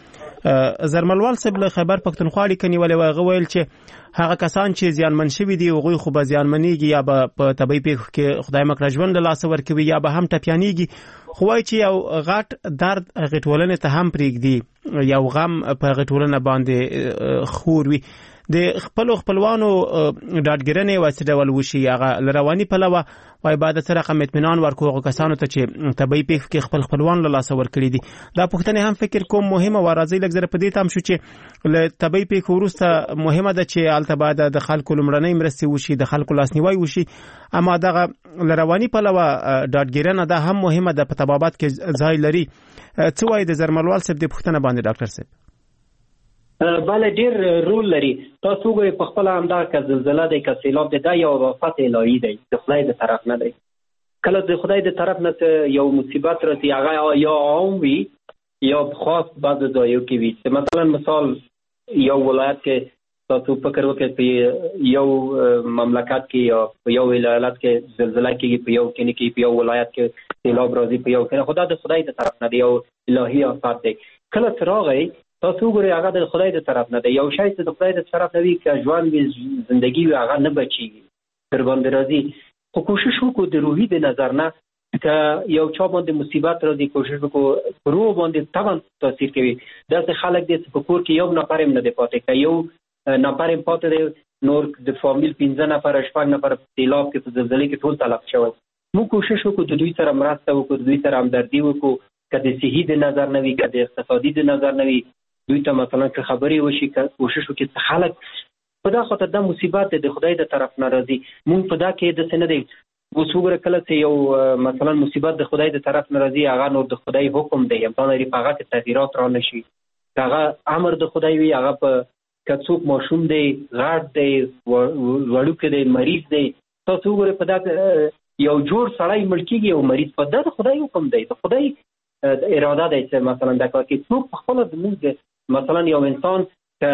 پې زرملوال صاحب له خیبر پښتونخوا اړیکه نیولې وه هغه ویل چې هغه کسان چې زیانمن شوي دي هغوی خو به زیانمنېږي یا به په طبعي پیښو کې خدای مکړه ژوند له لاسه ورکوي یا به هم ټپیانېږي خو وایي چې یو غټ درد هغې ټولنې ته هم پرېږدي یو غم په هغې ټولنه باندې خور وي د خپلو خپلوانو ډاډګیرنې وایي څه ډول وشي هغه له رواني پلوه وایي باید څه رقم اطمینان ورکړو هغو کسانو ته چې طبعي پیښو کې خپل خپلوان له لاسه ورکړي دي دا پوښتنې هم فکر کوم مهمه وه راځئ لږ زره په دې تم شو چې له طبعي پیښو وروسته مهمه ده چې هلته باید د خلکو لومړنۍ مرستې وشي د خلکو لاسنیوی وشي اما دغه له رواني پلوه ډاډګیرنه دا هم مهمه ده په طبابت کې ځای لري څه وایي د زرملوال صاحب دې پوښتنه باندې ډاکټر صاحب بله ډېر رول لري تاسو وګورئ په خپله همدا که زلزله دی که سیلاب دی دا یو آفت الهي دی د خدای د طرف نه دی کله د خدای د طرف نه یو مصیبت راځي هغه یا عام وي یا خاص بعضو ځایو کې وي چې مثلا مثال یو ولایت کې تاسو فکر وکړئ په یو مملکت کې یا په یو ولایت کې زلزله کېږي په یو کلي کې په یو ولایت کې سیلاب راځي په یو کلي خو دا د خدای د طرف نه دی یو الهي آفت دی کله چې راغی تاسو وګورئ هغه د خدای د طرف نه دی یو شی چې د خدای د طرف نه وي که ژوند وي زندګي وي هغه نه بچېږي در باندې راځي خو کوشش وکړو د روحي د نظر نه که یو چا باندې مصیبت راځي کوشش وکړو په روح باندې طبعا تاثیر کوي داسې خلک دی چې په کور کې یو نفر هم نه دی پاتې که یو نفر هم پاتې دی نور د فامیل پنځه نفر شپږ نفر په سیلاب کې په زلزلې کې ټول تلف شوی موږ کوشش وکړو د دوی سره مرسته وکړو د دوی سره همدردي وکړو که د صحي د نظر نه وي که د اقتصادي د نظر نه وي دوی ته مثلا که خبرې وشي که کوشش وکړي چې خلک په دا خاطر دا مصیبت دی د خدای د طرف نه راځي مونږ په دا کې داسې نه دی اوس وګوره کله چې یو مثلا مصیبت د خدای د طرف نه راځي هغه نور د خدای حکم دی، امکان لري په هغه کې تغییرات را نشي. هغه امر د خدای وي، هغه په که څوک ماشوم دی، غټ دی، وړوکی دی، مریض دی، تاسو وګورئ په دا یو جوړ سړی مړ کېږي او مریض، په دا د خدای حکم دی، د خدای اراده دی چې مثلا دا کار کوي. څوک په خپله زموږ مثلا یو انسان که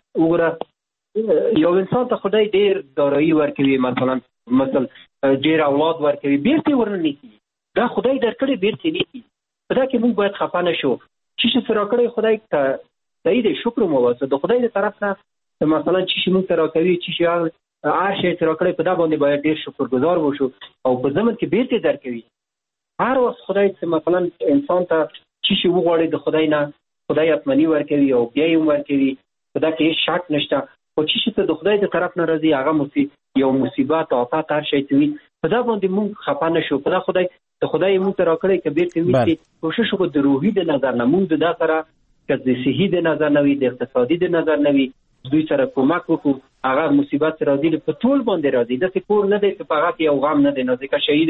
وګوره یو انسان ته خدای ډېر دارایي ورکوي، مثلا مثلا ډېر اولاد ورکوي، بیرته ورنه نیسي، دا خدای درکړی بیرته نیسي. په دا کې موږ باید خفه نه شو. چې څه څه راکړی خدای ته صحیح دی، شکر مو وباسو. د خدای د طرف نه مثلا چې شي موږ ته راکوي، چې شي هر شی چې راکړی په دا باندې باید ډېر شکرګزار وشو او په ضمن کې بیرته درکوي. هر وخت خدای چې مثلا انسان ته چې شي وغواړي د خدای نه، خدای اطمینان ورکوي او بیا یې ورکوي، په دا کې هېڅ شک نشته. خو چې شي ته د خدای د طرف نه راځي هغه مصیبت یو مصیبت آفت هر شی ته وي، په دا باندې موږ خفه نه شو. په دا خدای د خدای موږ ته راکړی که بیرته نیسي، کوشش وکړو د روحي د نظر نه موږ د دا سره که د صحي د نظر نه وي، د اقتصادي د نظر نه وي، دوی سره کومک وکړو. هغه مصیبت چې راځي په ټول باندې راځي، داسې کور نه دی چې په هغه کې یو غم نه دی. نو ځکه شهید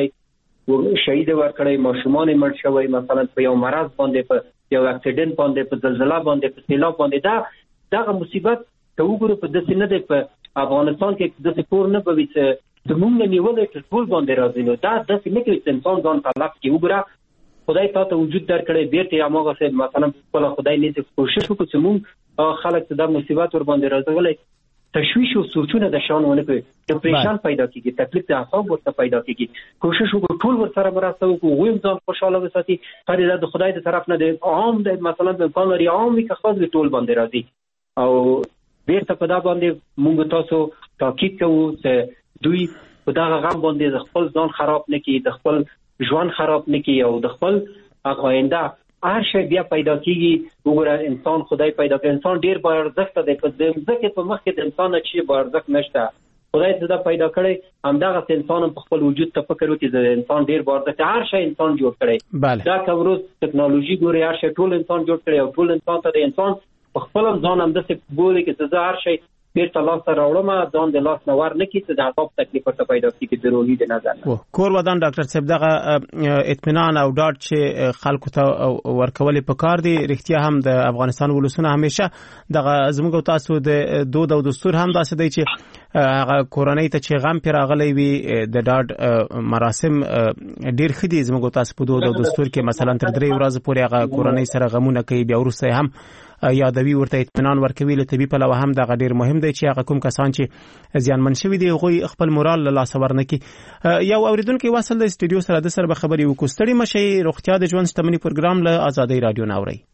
ورکړی شهید ورکړی ماشومان یې مړ شوی، مثلا په یو مرض باندې، په یو اکسیډنټ باندې، په زلزله باندې، په سیلاب باندې. دا دغه مصیبت که وګورو په داسې نه دی په افغانستان کې داسې کور نه به وي چې موږ نه نیولی چې ټول باندې راځي. نو دا داسې نه کوي چې انسان ځان ته لف کړي. وګوره خدای تا ته وجود درکړی، بیرته هماغسې مثلا خپله خدای نیسي. کوشش وکړو چې موږ خلک چې دا مصیبت ور باندې راځولی تشویش او سوچونه د شان ونه کړي، ډپریشن پیدا کېږي، تکلیف د اعصاب ورته پیدا کېږي. کوشش وکړو ټول ورسره مرسته وکړو، هغوی هم ځان خوشحاله وساتي. هر دا د خدای د طرف نه دی، عام دی، مثلا امکان لري عام وي که خاص وي، ټول باندې راځي. او بیرته په دا باندې موږ تاسو تاکید کوو چې دوی په دغه غم باندې د خپل ځان خراب نه کړي، د خپل ژوند خراب نه کړي او د خپل آینده هر شی بیا پیدا کېږي. وګوره انسان خدای پیدا کړي، انسان ډېر با ارزښته دی. په ځمکې په مخ کې د انسان نه چې با ارزښت نشته، خدای چې دا پیدا کړی همدغسې انسان هم په خپل وجود ته فکر وکړي چې انسان ډېر با ارزښت، هر شی انسان جوړ کړی. دا که وروز ټکنالوژي ګوري، هر شی ټول انسان جوړ کړی او ټول انسان ته د انسان په خپل ځان همداسې ګوري چې زه هر شی بیرته لاسته راوړم، ځان د لاس نه ور نه کړي چې د عذاب تکلیف ورته پیدا کېږي د روحي د نظر نه. کور ودان ډاکټر صاحب دغه اطمینان او ډاډ چې خلکو ته ورکول پکار دي، رښتیا هم د افغانستان ولسونه همیشه دغه زموږ او تاسو د دود او دستور هم داسې دی چې هغه کورنۍ ته چې غم پرې راغلی وي د ډاډ مراسم ډېر ښه دي. زموږ او تاسو په دود او دستور کې مثلا تر درې ورځې پورې هغه کورنۍ سره غمونه کوي، بیا وروسته هم یادوي، ورته اطمینان ورکوي. له طبي پلوه هم دغه ډېر مهم دی چې هغه کوم کسان چې زیانمن شوي دي هغوی خپل مورال له لاسه ور نه کړي. یو اورېدونکی وصل د سټوډیو سره د سره به خبرې وکړو. ستړي مه شئ، روغتیا د ژوند شتمني پروګرام له ازادۍ راډیو نه اورئ.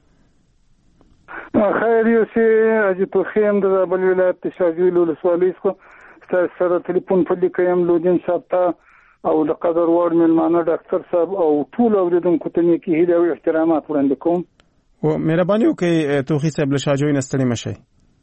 خیر یوسې اجي خیم د زابل ولایت د شاجویل ولسوالۍ څخه ستاسو سره تلیفون په لیکه یم. لودین صاحب ته او د قدر وړ مېلمانه ډاکټر صاحب او ټول اورېدونکو ته نیکې هیلې او احترامات وړاندې کوم. و مهرباني وکړئ توخي صاحب له شاجوی نه ستړي مه شئ.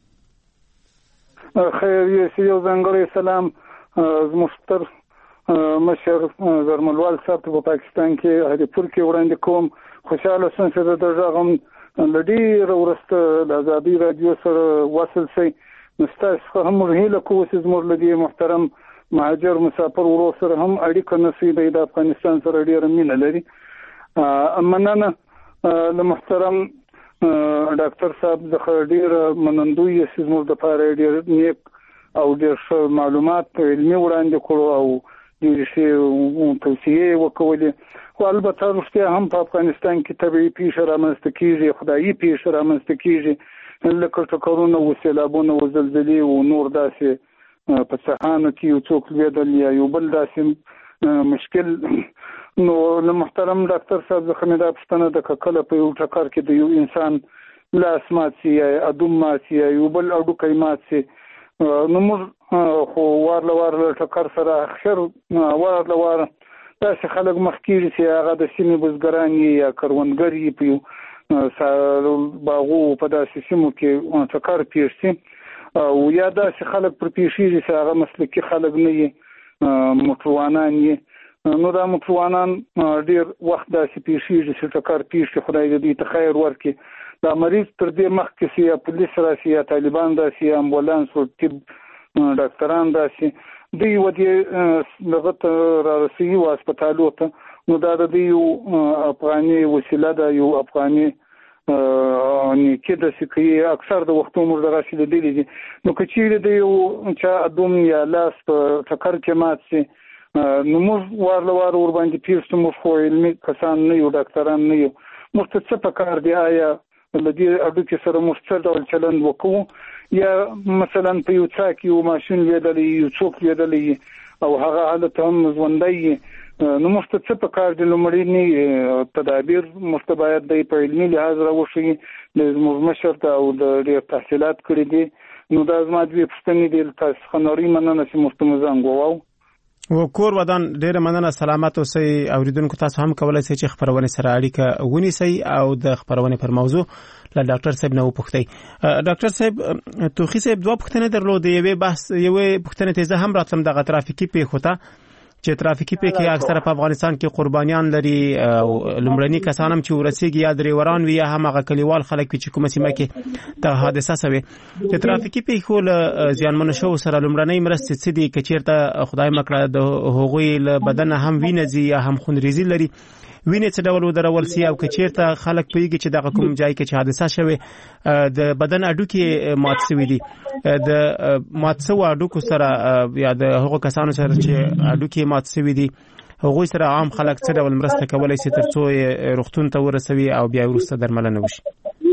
خیر یوسې یو ځانګړی سلام زموږ ستر مشر زرملوال صاحب ته په پاکستان کې هریپور کې وړاندې کوم. خوشحاله شوم چې د دغه غم له ډېره وروسته د ازادۍ راډیو سره وصل شئ. نو ستاسو څخه هم موږ هیله کوو چې زموږ له دې محترم مهاجر مسافر ورور سره هم اړیکه نشي، دی د افغانستان سره ډېره مینه لري. مننه له محترم ډاکټر صاحب څخه ډېره منندوی یې چې زموږ دپاره ډېر نیک او ډېر ښه معلومات علمي وړاندې کړو او ډېرې ښې توصیې یې وکولې. خو البته رښتیا هم په افغانستان کې طبیعي پیښې رامنځته کېږي، خدایي پیښې رامنځته کېږي، لکه ټکرونه و سیلابونه و زلزلې و نور داسې په څهانو کې یو څوک لوېدل یا یو بل داسې مشکل. نو له محترم ډاکټر صاحب څخه مې دا پوښتنه ده که کله په یو ټکر کې د یو انسان لاس مات سي یا ادوم مات سي یا یو بل اډوکی مات سي، نو موږ خو وار له وار له ټکر سره اخر وار له وار داسې خلک مخ کېږي چې هغه د سیمې بزګران یا کروندګر یې په یو باغو په داسې سیمو کې ټکر پیښ سي او یا داسې خلک پر پیښېږي چې هغه مسلکي خلک نه یې، موټروانان یې. نو دا موټروانان ډېر وخت داسې پیښېږي چې ټکر پیښ شي، خدای دې دوی ته خیر ورکړي. دا مریض تر دې مخکې سي یا پولیس راسي یا طالبان راسي یا امبولانس او طب ډاکټران راسي، دوی ودې دغه ته را رسېږي و هسپتالو ته، نو دا د دوی یو افغاني وسیله ده، یو افغاني نیکي داسې کوي. اکثر د وختو موږ دغسې لیدلي دي. نو که چیرې د یو چا ادوم یا لاس په ټکر کې مات شي، نو موږ وار له واره ورباندې پیر شو. موږ خو علمي کسان نه یو، ډاکټران نه یو. موږ ته څه پکار دي؟ آیا له دې اډوکې سره موږ څه ډول چلند وکړو؟ یا مثلا په یو څا کې یو ماشین لیدلی، یو څوک لیدلی او هغه حالت هم ژوندی، نو موږ ته څه پکار دي؟ لومړني تدابیر موږ ته باید د په علمي لحاظ راوښیي. د زموږ مشر ته او د ډېر تحصیلات کړي دي. نو دا زما دوې پوښتنې دي. تاسو څخه نورې مننه چې موږ ته مو زنګ وواو. و کور ودان ډېره مننه. سلامت اوسئ. اوریدونکو تاسو هم کولی شئ چې خپرونې سره اړیکه ونیسئ او د خپرونې پر موضوع له ډاکټر صاحب نه وپوښتئ. ډاکټر صاحب، توخي صاحب دوه پوښتنې درلودې. یوې بحث یوې پوښتنې ته زه هم راتلم، دغه ترافیکي پیښو ته چې ترافیکي پیښې اکثره په افغانستان کې قربانیان لري. لومړني کسان هم چې ورسېږي یا ډریوران وي یا هم هغه کلیوال خلک وي چې کومه سیمه کې د حادثه سوې. د ترافیکي پیښو له زیانمنو شوو سره لومړنۍ مرستې څه دي؟ که چېرته خدای مکړه د هغوی له بدنه هم وینه ځي یا هم خونریزي لري، وینې څه ډول ودرول سي؟ او که چېرته خلک پوهېږي چې دغه کوم ځای کې چې حادثه شوې د بدن اډوکې مات سوي دي، د مات سوو اډوکو سره یا د هغو کسانو سره چې اډوکې مات سوي دي، هغوی سره عام خلک څه ډول مرسته کولی شي تر څو یې روغتون ته ورسوي او بیا وروسته درملنه وشي؟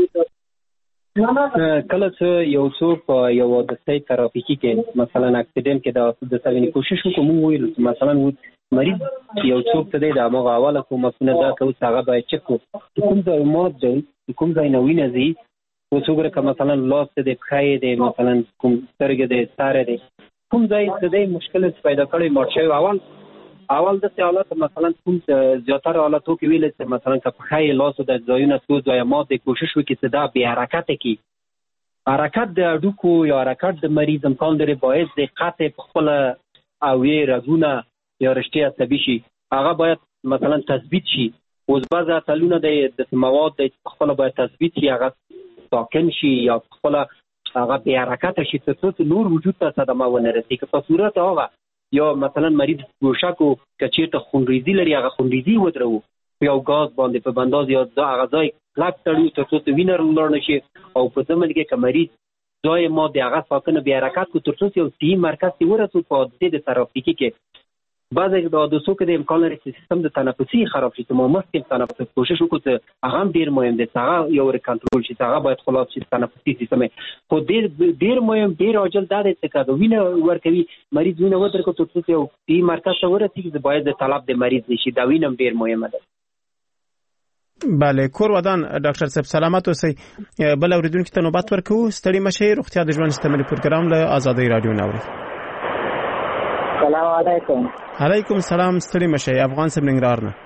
کله چې یو څوک په یو حادثه ترافیکي کې مثلا اکسیډنټ کې د څارنې کوشش وکړو، موږ ویل مثلا مریض یو څوک ته دی د هغه اوله کومکونه دا کوي چې هغه باید چک کړو کوم ځای مات دی، کوم ځای نه وینه ځي. اوس وګوره که مثلا لاس دی، پښه دی، مثلا کوم سترګې دی، ساری دی، کوم ځای څه دی مشکل پیدا کړی مات شوی. اول اول داسې حالت مثلا کوم زیاتره حالتو کې ویل چې مثلا که پښه لاس د ځایونه څو ځایه مات دی، کوشش وکړي چې دا بې حرکته کړي. حرکت د هډوکو یا حرکت د مریض امکان لري باعث د قطع په خپله او یې رګونه یا رشتې عصبي شي، هغه باید مثلا تثبیت شي. اوس بعضې اتلونه دی د مواد دی په خپله باید تثبیت شي، هغه ساکن شي یا په خپله هغه بې حرکته شي تر څو نور وجود ته صدمه ونه رسي. که په صورت هغه یا مثلا مریض ګوشک که چېرته خونریزي لري، هغه خونریزي ودرو په یو ګاز باندې په بنداز یا هغه ځای کلک تړو تر څو وینه لاړ نه شي. او په ضمن کې که مریض ځای ما د هغه ساکنه بې حرکت کړو تر څو یو صحي مرکز ته ورسو. په حادثې د ترافیکي کې بعضې د حادثو کې د امکان لري چې سیستم د تنفسي خراب شي، چې ما مخکې تنفس کوشش وکړو چې هغه هم ډېر مهم دی چې هغه یو کنټرول شي، چې هغه باید خلاص شي تنفسي سیستم. خو ډېر ډېر مهم ډېر عاجل دا دی چې که د وینه ورکوي مریض وینه ودرکړو تر څو یو صحي مرکز ته ورسېږي، باید د طلب د مریض نشي. دا وینه هم ډېر مهمه ده. بله، کور ودان. ډاکټر صاحب سلامت اوسئ. بل اورېدونکي ته نوبت ورکوو. ستړي مه شئ. روغتیا د ژوند شتمني پروګرام له ازادۍ راډیو نه اورئ. سلام علیکم. علیکم سلام. ستړي مه شئ. افغان صاحب ننګرهار نه.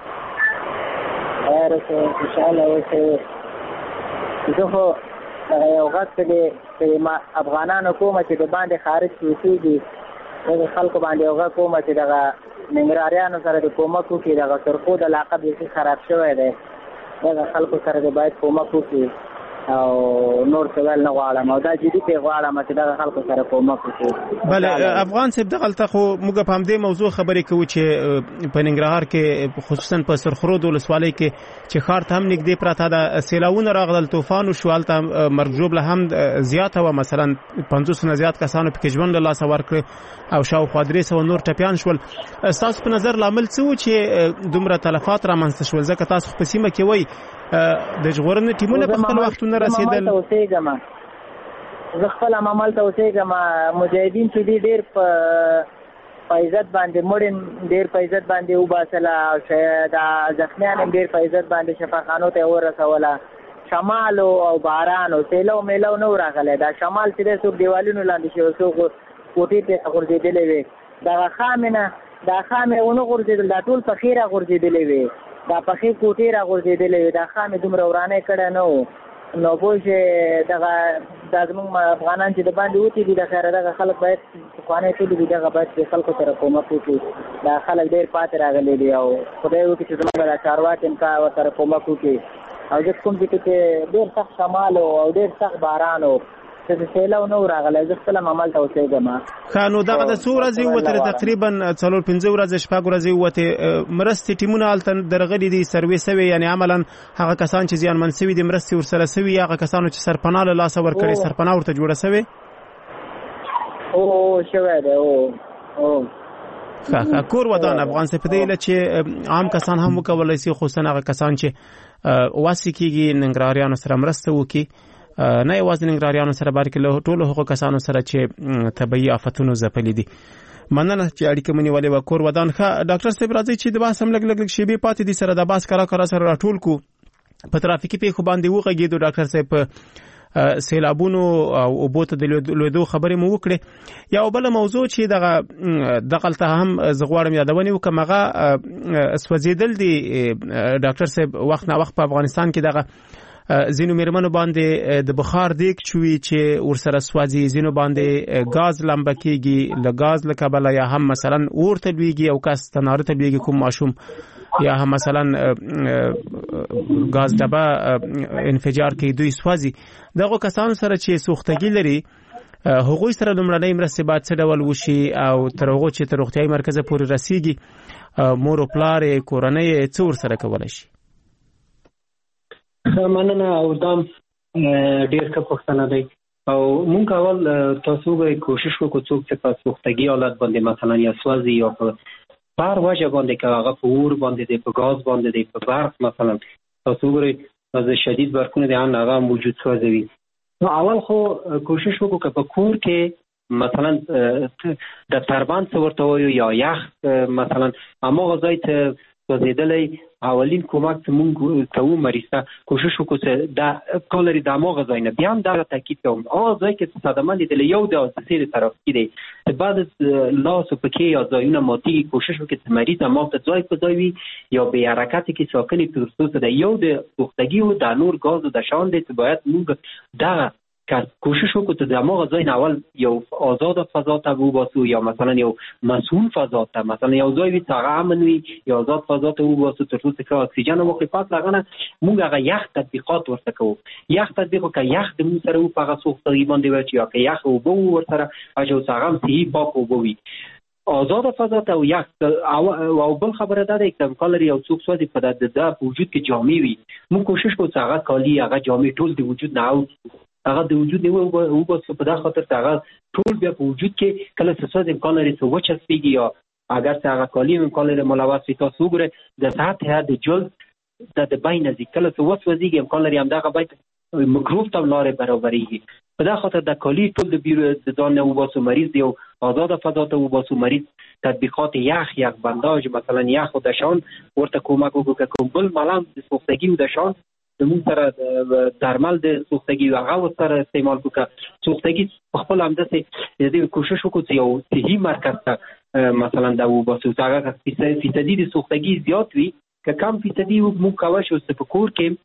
خیر اوسئ، خوشحاله اوسئ. زه خو دغه یو غږ ته دی چې افغانانو کومه چې د باندې خارج اوسېږي، دغه خلکو باندې یو غږ کومه چې دغه ننګرهاریانو سره د کومک وکړي. دغه سرخو د علاقه بیخي خراب شوی دی، دغه خلکو سره د باید کومک وکړي او نور څه ویل نه غواړم، او دا جدي پې غواړم چې دغه خلکو سره کومک وکړي. بله افغان صاحب، دغلته خو موږ په همدې موضوع خبرې کوو چې په ننګرهار کې خصوصا په سرخرود ولسوالۍ کې چې ښار ته هم نږدې پرته ده، سیلاونه راغلل، طوفان وشو، هلته مرګ ژوبله هم زیاته وه. مثلا پنځوس نه زیات کسانو پکې ژوند له لاسه ورکړ او شاوخوا درې سوه نور ټپیان شول. ستاسو په نظر لامل څه و چې دومره تلفات رامنځته شول؟ ځکه تاسو په سیمه کې وایي د ژغورنې ټیمونه په خپل وختونه رسېدل. زه خپله ممل ته اوسېږم. مجاهدین چې دي ډېر په عزت باندې مړ ډېر په عزت باندې وباسله، او د زخمیان هم ډېر په عزت باندې شفاخانو ته یې ورسوله. شمال او باران او سیلو میلو نه و راغلی. دا شمال چې دی څوک دیوالونو لاندې شوی، څوک کوټې ته غورځېدلی وې. دغه خامې نه دا خامې ونه غورځېدل، دا ټول پښې را غورځېدلی وې، دا پښې کوټې را غورځېدلی وې. دا خامې دومره ورانۍ کړی نه و. نو پوه شې دغه دا زموږ افغانان چې د باندې وتې دي، د خیره دغه خلک باید پخوانی تللي دي، دغه باید د خلکو سره کومک وکړي. دا خلک ډېر پاتې راغلي دي او خدای وکړي چې زموږ دا چارواکي هم کا ورسره کومک وکړي. او زه کوم ځای کې ډېر سخت شمال او ډېر سخت باران و، څه سیلاو نو راغلی زه خپل عمل ته اوسېږم. ښه نو دغه د څو ورځې وته تقریبا څلور پنځه ورځې شپږ ورځې وته مرستې ټیمونه هلته درغلي دي سروې سوي، یعنی عملا هغه کسان چې زیانمن سوي دي مرستې ورسره سوي، هغه کسانو چې سرپناه له لاسه ورکړي سرپناه ورته جوړه سوي. او شوی دی او او ښه کور ودان افغان سپدې چې عام کسان هم وکولای شي، خصوصا هغه کسان چې واسي کېږي ننګراریانو سره مرسته وکړي، نه یوازې ننګراریانو سره بلکې له ټولو هغو کسانو سره چې طبیعي آفتونو ځپلي دي. مننه چې اړیکه مو نیولې وه. کور ودان. ښه ډاکټر صاحب راځئ چې د بحث هم لږ لږ شیبې پاتې دي سره د بحث کرا کرا سره راټول کړو. په ترافیکي پیښو باندې وغږېدو ډاکټر صاحب، په سیلابونو او اوبو ته د لوېدو خبرې مو وکړې. یو بله موضوع چې دغه دغلته هم زه غواړم یادونې وکړم هغه سوځېدل دي ډاکټر صاحب وخت نه وخت په افغانستان کې دغه ځینو میرمنو باندې د بخار دیګ چوي چې ورسره سوځي، ځینو باندې غاز لمبه کېږي، له غاز له کبله یا هم مثلا اور ته لوېږي او کس تناره ته لوېږي کوم ماشوم، یا هم مثلا غاز ډبه انفجار کوي دوی سوځي. دغه کسانو سره چې سوختګي لري هغوی سره لومړنۍ مرستې باید څه ډول وشي او تر هغو چې تر روغتیایي مرکزه پورې رسیږي مور او پلار یې کورنۍ یې څه ورسره کولی شي؟ مننه او دام ډېر ښه پوښتنه دی او مونږ اول تاسو به کوشش وکړو څوک چې په سوختګي حالت باندې مثلا یا سوځي یا په بار وجه باندې که هغه په اور باندې دی، په غاز باندې دی، په برق مثلا تاسو ګورئ از شدید برقونه دی هغه موجود سوځوي. نو اول خو کوشش وکړو که په کور کې مثلا د تربان څه ورته وایو یا یخ مثلا هماغه ځای ته سوځېدلی اولین کومک چې مونږ کوو مریض ته کوشش وکړو چې دا کار لري د هماغه ځای نه. بیا هم دغه تاکید کوم هغه ځای کې چې صدمه لیدلی یو د حادثې د ترافیکي دی چې بعد لاس او پښې یا ځایونه ماتېږي، کوشش وکړي چې مریض هماغه ځای په ځای وي یا بې حرکته کې ساکنې تر څو چې د یو د سوختګي او د نور ګازو د شان دی چې باید مونږ دغه کوشش وکړو چې د هماغه ځای نه اول یو آزاده فضا ته وباسو یا مثلا یو مسئول فضا ته، مثلا یو ځای وي چې هغه امن وي یا آزاد فضا ته وباسو تر څو چې ښه اکسیجن واخلي. پس هغه نه مونږ هغه یخ تطبیقات ورته کوو. یخ تطبیق که یخ د مونږ سره و په هغه سوختګي باندې واچي یا که یخ اوبه و ورسره اچو چې هغه هم صحي پاک اوبه وي آزاد فضا ته او یخ. او بل خبره دا ده که امکان لري یو څوک سوځي په د په وجود کې جامې وي، مونږ کوشش کوو چې هغه کالي هغه جامې ټول د وجود نه هغه د وجود نه وباسو په دا خاطر چې هغه ټول بیا په وجود کې کله څه څه امکان لري چې وچسبېږي یا اگر چې هغه کالي امکان لري ملوث وي. تاسو وګورئ د سطح د جلد د د بین نزدیک کله څه وسوځېږي امکان لري همدغه باید مکروب ته لارې برابرېږي. په دا خاطر د کالي ټول د بیرو د ځان نه وباسو، مریض یو آزاده فضا ته وباسو، مریض تطبیقات یخ یخ بنداژ مثلا یخ او دشان ورته کومک وکړو که کوم بل ملم د سوختګي او دشان زموږ سره درمل د سوختګي هغه ورسره استعمال وکړو. سوختګي په خپل همداسې د کوشش وکړو چې یو صحي مرکز ته مثلا دا وباسو چې هغه فیصدي د سوختګي زیات وي که کم فیصدي موږ کولی شو چې په کور کې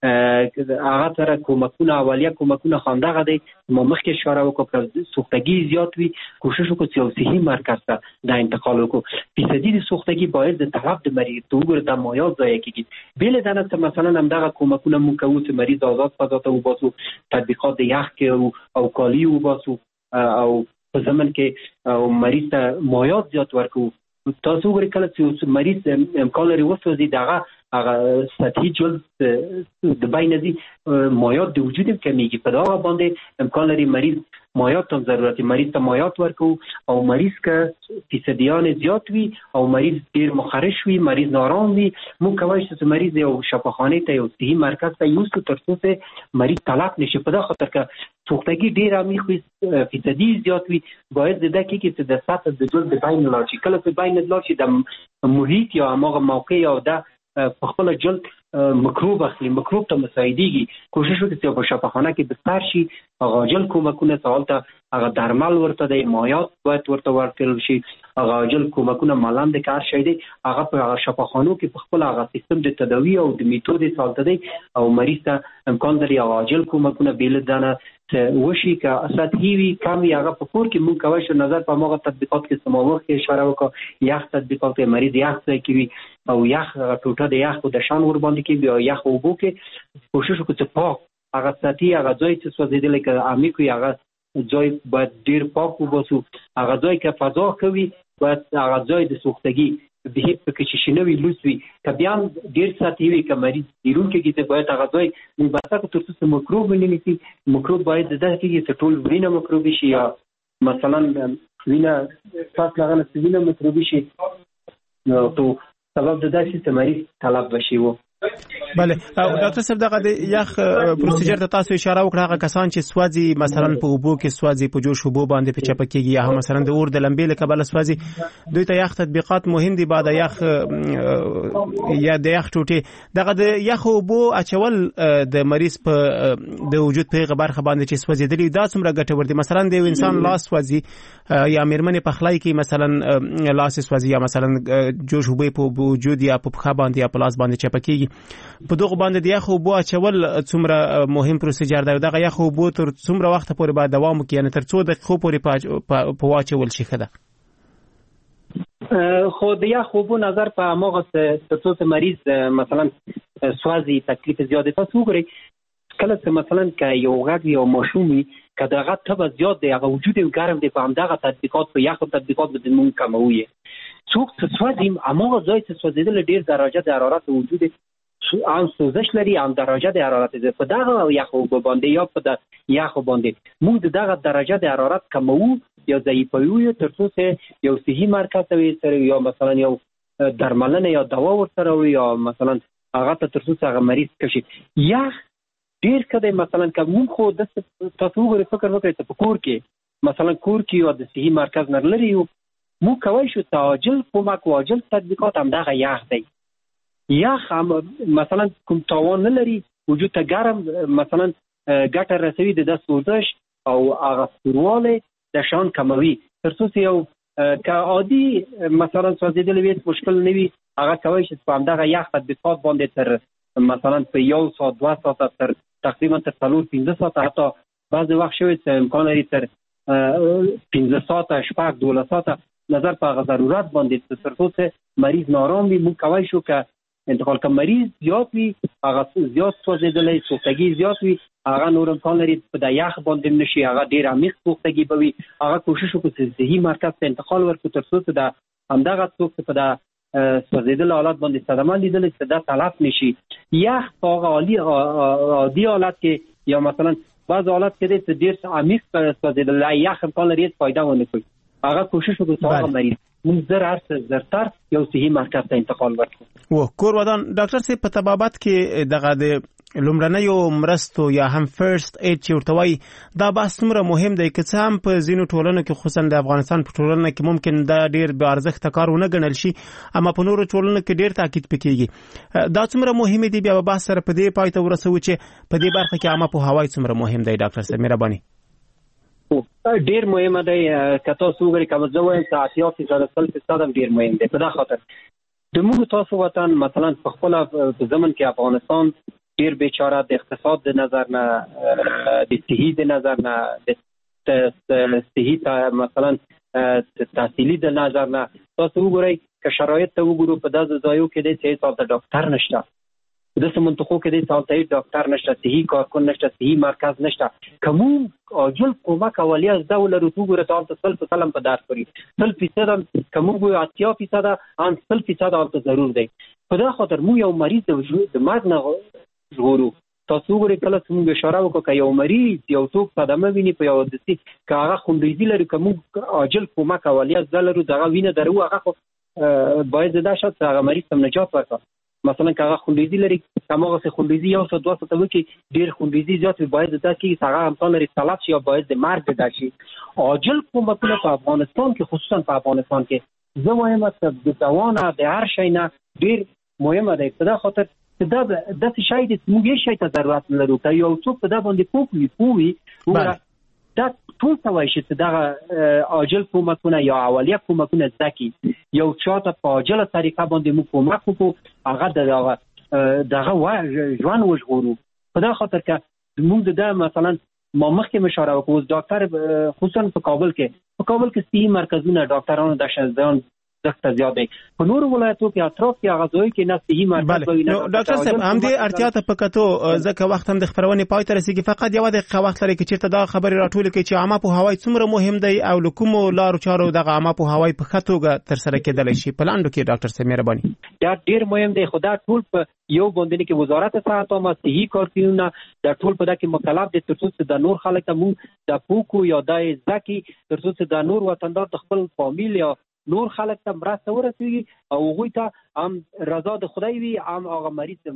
هغه سره کومکونه اولیه کومکونه خواندغه دی ما مخکې اشاره وکړو سوختګي زیات وي کوشش وکړو چې یو صحي مرکز ته دا انتقال وکړو. فیصدي د سوختګي باید د طرف د مریض ته وګورو د مایعات ضایع کېږي. بېله دا نه چې مثلا همدغه کومکونه موږ کوو چې مریض آزاد فضا ته وباسو، تطبیقات د یخ کې او کالي وباسو او په ضمن کې او مریض ته مایعات زیات ورکوو. تاسو وګورئ کله چې مریض امکان لري وسوځي دغه هغه سطحي جلد د بین ځي مایعات د وجود هم کمیږي. په دغه باندې امکان لري مریض مایعات هم ضرورت مریض ته مایعات ورکوو او مریض که فیصدیان زیات وي او مریض ډېر مخرش وي، مریض نارام وي، موږ کولی شو چې مریض یو شفاخانې ته یو صحي مرکز ته یوسو تر څو چې مریض طلاق نشي. په دغه خاطر که سوختګي ډېر عمیق وي فیصدي زیات وي باید د ده کېږي چې د سطح د جلد د بین لاړ شي. کله چې بین لاړ شي د محیط یا هماغه موقع یا د په خپل جلد مکروب اخلي، مکروب ته مساعدېږي. کوشش وکړي چې په شفاخانه کې بستر شي، هغه عاجل کومکونه سوال ته هغه درمل ورته دی، مایعات باید ورته ورکړل شي، هغه عاجل کومکونه ملم د کار شی دی هغه په هغه شفاخانو کې په خپل هغه سیستم د تداوي او د میتود سالته دی او مریض ته امکان لري هغه عاجل کومکونه بېله دانه وشي که سطحي وي کم وي هغه په کور کې موږ کولی شو نظر په هماغه تطبیقات کې چې ما مخکې اشاره وکړه یخ تطبیقات کې مریض یخ ځای کې وي او یخ ټوټه د یخ د شان ور باندې کې وي او یخ اوبو کې کوشش وکړو چې پاک هغه ساتي هغه ځای چې سوځېدلی که عمیق وي هغه ځای باید ډېر پاک وباسو. هغه ځای که فضا ښه وي باید هغه ځای د سوختګي بهیب پکې چې شنه وي لوڅ وي، که بیا هم ډېر ساتي وي که مریض بیرون کېږي ته باید هغه ځای موږ بسته کړو تر څو چې مکروب ونه نیسي. مکروب باید داسې کېږي چې ټول وینه مکروبي شي یا مثلا وینه ساس لغنه چې وینه مکروبي شي نو تو سبب د داسې چې مریض طلب بشي و. بله ډاکټر صاحب دغه د یخ پروسیجر ته تاسو اشاره وکړه، هغه کسان چې سوځي مثلا په اوبو کې سوځي په جوش اوبو باندې په چپه کېږي یا مثلا د اور د لمبې له کبله سوځي، دوی ته یخ تطبیقات مهم دي بعد یخ یا د یخ ټوټې دغه د یخ اوبو اچول د مریض په د وجود په هغه برخه باندې چې سوځېدلي دا څومره ګټور دي؟ مثلا د انسان لاس سوځي یا میرمنې پخلی کې مثلا لاس سوځي یا مثلا جوش اوبو په وجود یا په پخه باندې یا په لاس باندې چپه کېږي، په دغه باندې د یخ اوبو اچول څومره مهم پروسیجر دی؟ دغه یخ اوبو تر څومره وخت پورې باید دوام وکړي، یعنی تر څو دقیقو پورې په واچول شي ښه ده؟ خو د یخ اوبو نظر په هماغه تر څو چې مریض مثلا سوځي تکلیف زیات تاسو وګورئ کله چې مثلا که یو غږ یو ماشوم وي که دغه تبه زیات دی هغه وجود یې ګرم دی په همدغه تطبیقات په یخو تطبیقات به مونږ کموي. څوک چې سوځي هماغه ځای چې سوځېدل ډېر درجه د حرارت وجود هم سوزش لري هم درجه د حرارت دی په دغه یخ اوبو باندې یا په د یخو باندې موږ د دغه درجه د حرارت کموو یا ضعیفوو تر څو چې یو صحي مرکز ته وي یا مثلا یو درملنه یا دوا ورسره وي یا مثلا هغه ته تر څو چې هغه مریض کشي. یخ ډېر ښه دی مثلا که موږ خو داسې تاسو وګورئ فکر وکړئ چې په کور کې مثلا کور کې یا د صحي مرکز نه لرې یو موږ کولی شو تعاجل کومک و عاجل تطبیقات همدغه یخ دی. یخ مثلا کوم تاوان نه لري وجود ته ګرم مثلا ګټه رسوي د دست سوزش او هغه سوروالی د شان کموي تر څو چې یو که عادي مثلا سوځېدلی وي مشکل نه وي هغه کولی شي په همدغه یخ تطبیقات باندې تر مثلا په یو ساعت دوه ساعته تر تقریبا تر څلور پنځه ساعته حتی بعضې وخت شوی چې امکان لري تر پنځه ساعته شپږ دولس ساعته نظر په هغه ضرورت باندې تر څو چې مریض نارام وي موږ کولی شو که انتقال که مریض زیات وي هغه زیات سوځېدلی سوختګي زیات وي هغه نور امکان لري په د یخ باندې نشي هغه ډېر عمیق سوختګي به وي هغه کوشش وکړو چې صحي مرکز ته انتقال ورکړو تر څو چې د همدغه څوک چې په د سوځېدلي حالت باندې صدمه لیدلی چې دا تلف نشي. یخ په هغه عادي حالت کې یا مثلا بعض حالت کې دی چې ډېر عمیق سوځېدلی یخ امکان لري هېڅ فایده ونه کوي هغه کوشش وکړو چې هغه مریض موږ زر هر څه زرتر یو صحي مرکز ته انتقال ورکړو. و کور ودان ډاکټر صاحب په طبابت کې دغه د لومړنیو مرستو یا هم فرست اید چې ورته وایي دا بحث څومره مهم دی که څه هم په ځینو ټولنو کې خصوصا د افغانستان په ټولنه کې ممکن دا ډېر بې ارزښته کار ونه ګڼل شي اما په نورو ټولنو کې ډېر تاکید پکې کېږي دا څومره مهم دي بیا به بحث سره په دې پای ته ورسوو چې په دې برخه کې عامه پوهاوی څومره مهم دی. ډاکټر صاحب مهرباني. ډېر مهمه دی که تاسو وګورئ که زه وایم چې اتیا فیصده سل فیصد هم ډېر مهم دی په دا خاطر د موږ تاسو وطن مثلا په خپله په زمن کې افغانستان ډېر بیچاره د اقتصاد د نظر نه د صحي د نظر نه د صحي مثلا تحصیلي د نظر نه تاسو وګورئ که شرایط ته وګورو په داسې ځایو کې دی چې هېڅ هلته ډاکټر نشته په داسې منطقو کې دی چې هلته هېڅ ډاکټر نشته صحي کارکن نشته صحي مرکز نشته که موږ عاجل کومک اولیه زده ولرو ته وګوره ته هلته سل فیصد هم په درس کړي سل فیصد هم که موږ وایو اتیا فیصده هم سل فیصد هلته ضرور دی په دا خاطر موږ یو مریض د مرګ نه ژغورو. تاسو وګورئ کله چې موږ اشاره وکړو که یو مریض یو څوک صدمه ویني په یو دستي که هغه خونریزي لري که موږ عاجل کومک اولیه زده لرو د هغه وینه درو هغه خو باید زده شد چې هغه مریض ته نجات ورکړه. مثلا که هغه خونریزي لري که هماغسې خونریزي یو ساعت دوه ساعته وکړي ډېر خونریزي زیات وي باید زده کېږي چې هغه امکان لري تلف شي یا باید د مرګ زده شي. عاجل کومکونه په افغانستان کې خصوصا په افغانستان کې زه وایم چې د دوا نه د هر شی نه ډېر مهمه دی په دا خاطر چې دا داسې شی دی چې موږ هېڅ شی ته ضرورت نه لرو که یو څوک په دا باندې پوه وي پوه وي وګوره دا ټول ته وایي چې دغه عاجل کومکونه یا اولیه کومکونه زده کړي یو چا ته په عاجله طریقه باندې موږ کومک وکړو هغه د دغه دغه ژوند وژغورو په دا خاطر که موږ د مثلا ما مخکې اشاره وکړو ډاکټر خصوصا په کابل کې په کابل کې صحي مرکزونه ډاکټرانو د شزدان ارزښت زیات دی. په نورو ولایتو کې اطراف کې هغه ځای کې نه صحي مرکز وي نه. ډاکټر صاحب همدې اړتیا ته په کتو ځکه وخت هم د خبرونې پای ته رسیږي، فقط یو دقیقه وخت لري چې چیرته دا خبرې راټولې کړي چې عامه پوهاوی څومره مهم دی او له کومو لارو چارو دغه عامه پوهاوی په ښه توګه ترسره کېدلی شي په لاندو کې. ډاکټر صاحب مهرباني. دا ډېر مهم دی، خو دا ټول په یو باندې کې وزارت صحت او صحي کارکونونه دا ټول په دا کې مکلف دي تر څو چې د نور خلک ته مونږ د پوکو یا د ځکه تر څو چې د نور وطندار د خپل فامیل یا نور خلک ته مرسته ورسوي او هغوی ته هم رضا د خدای وي، هم هغه مریض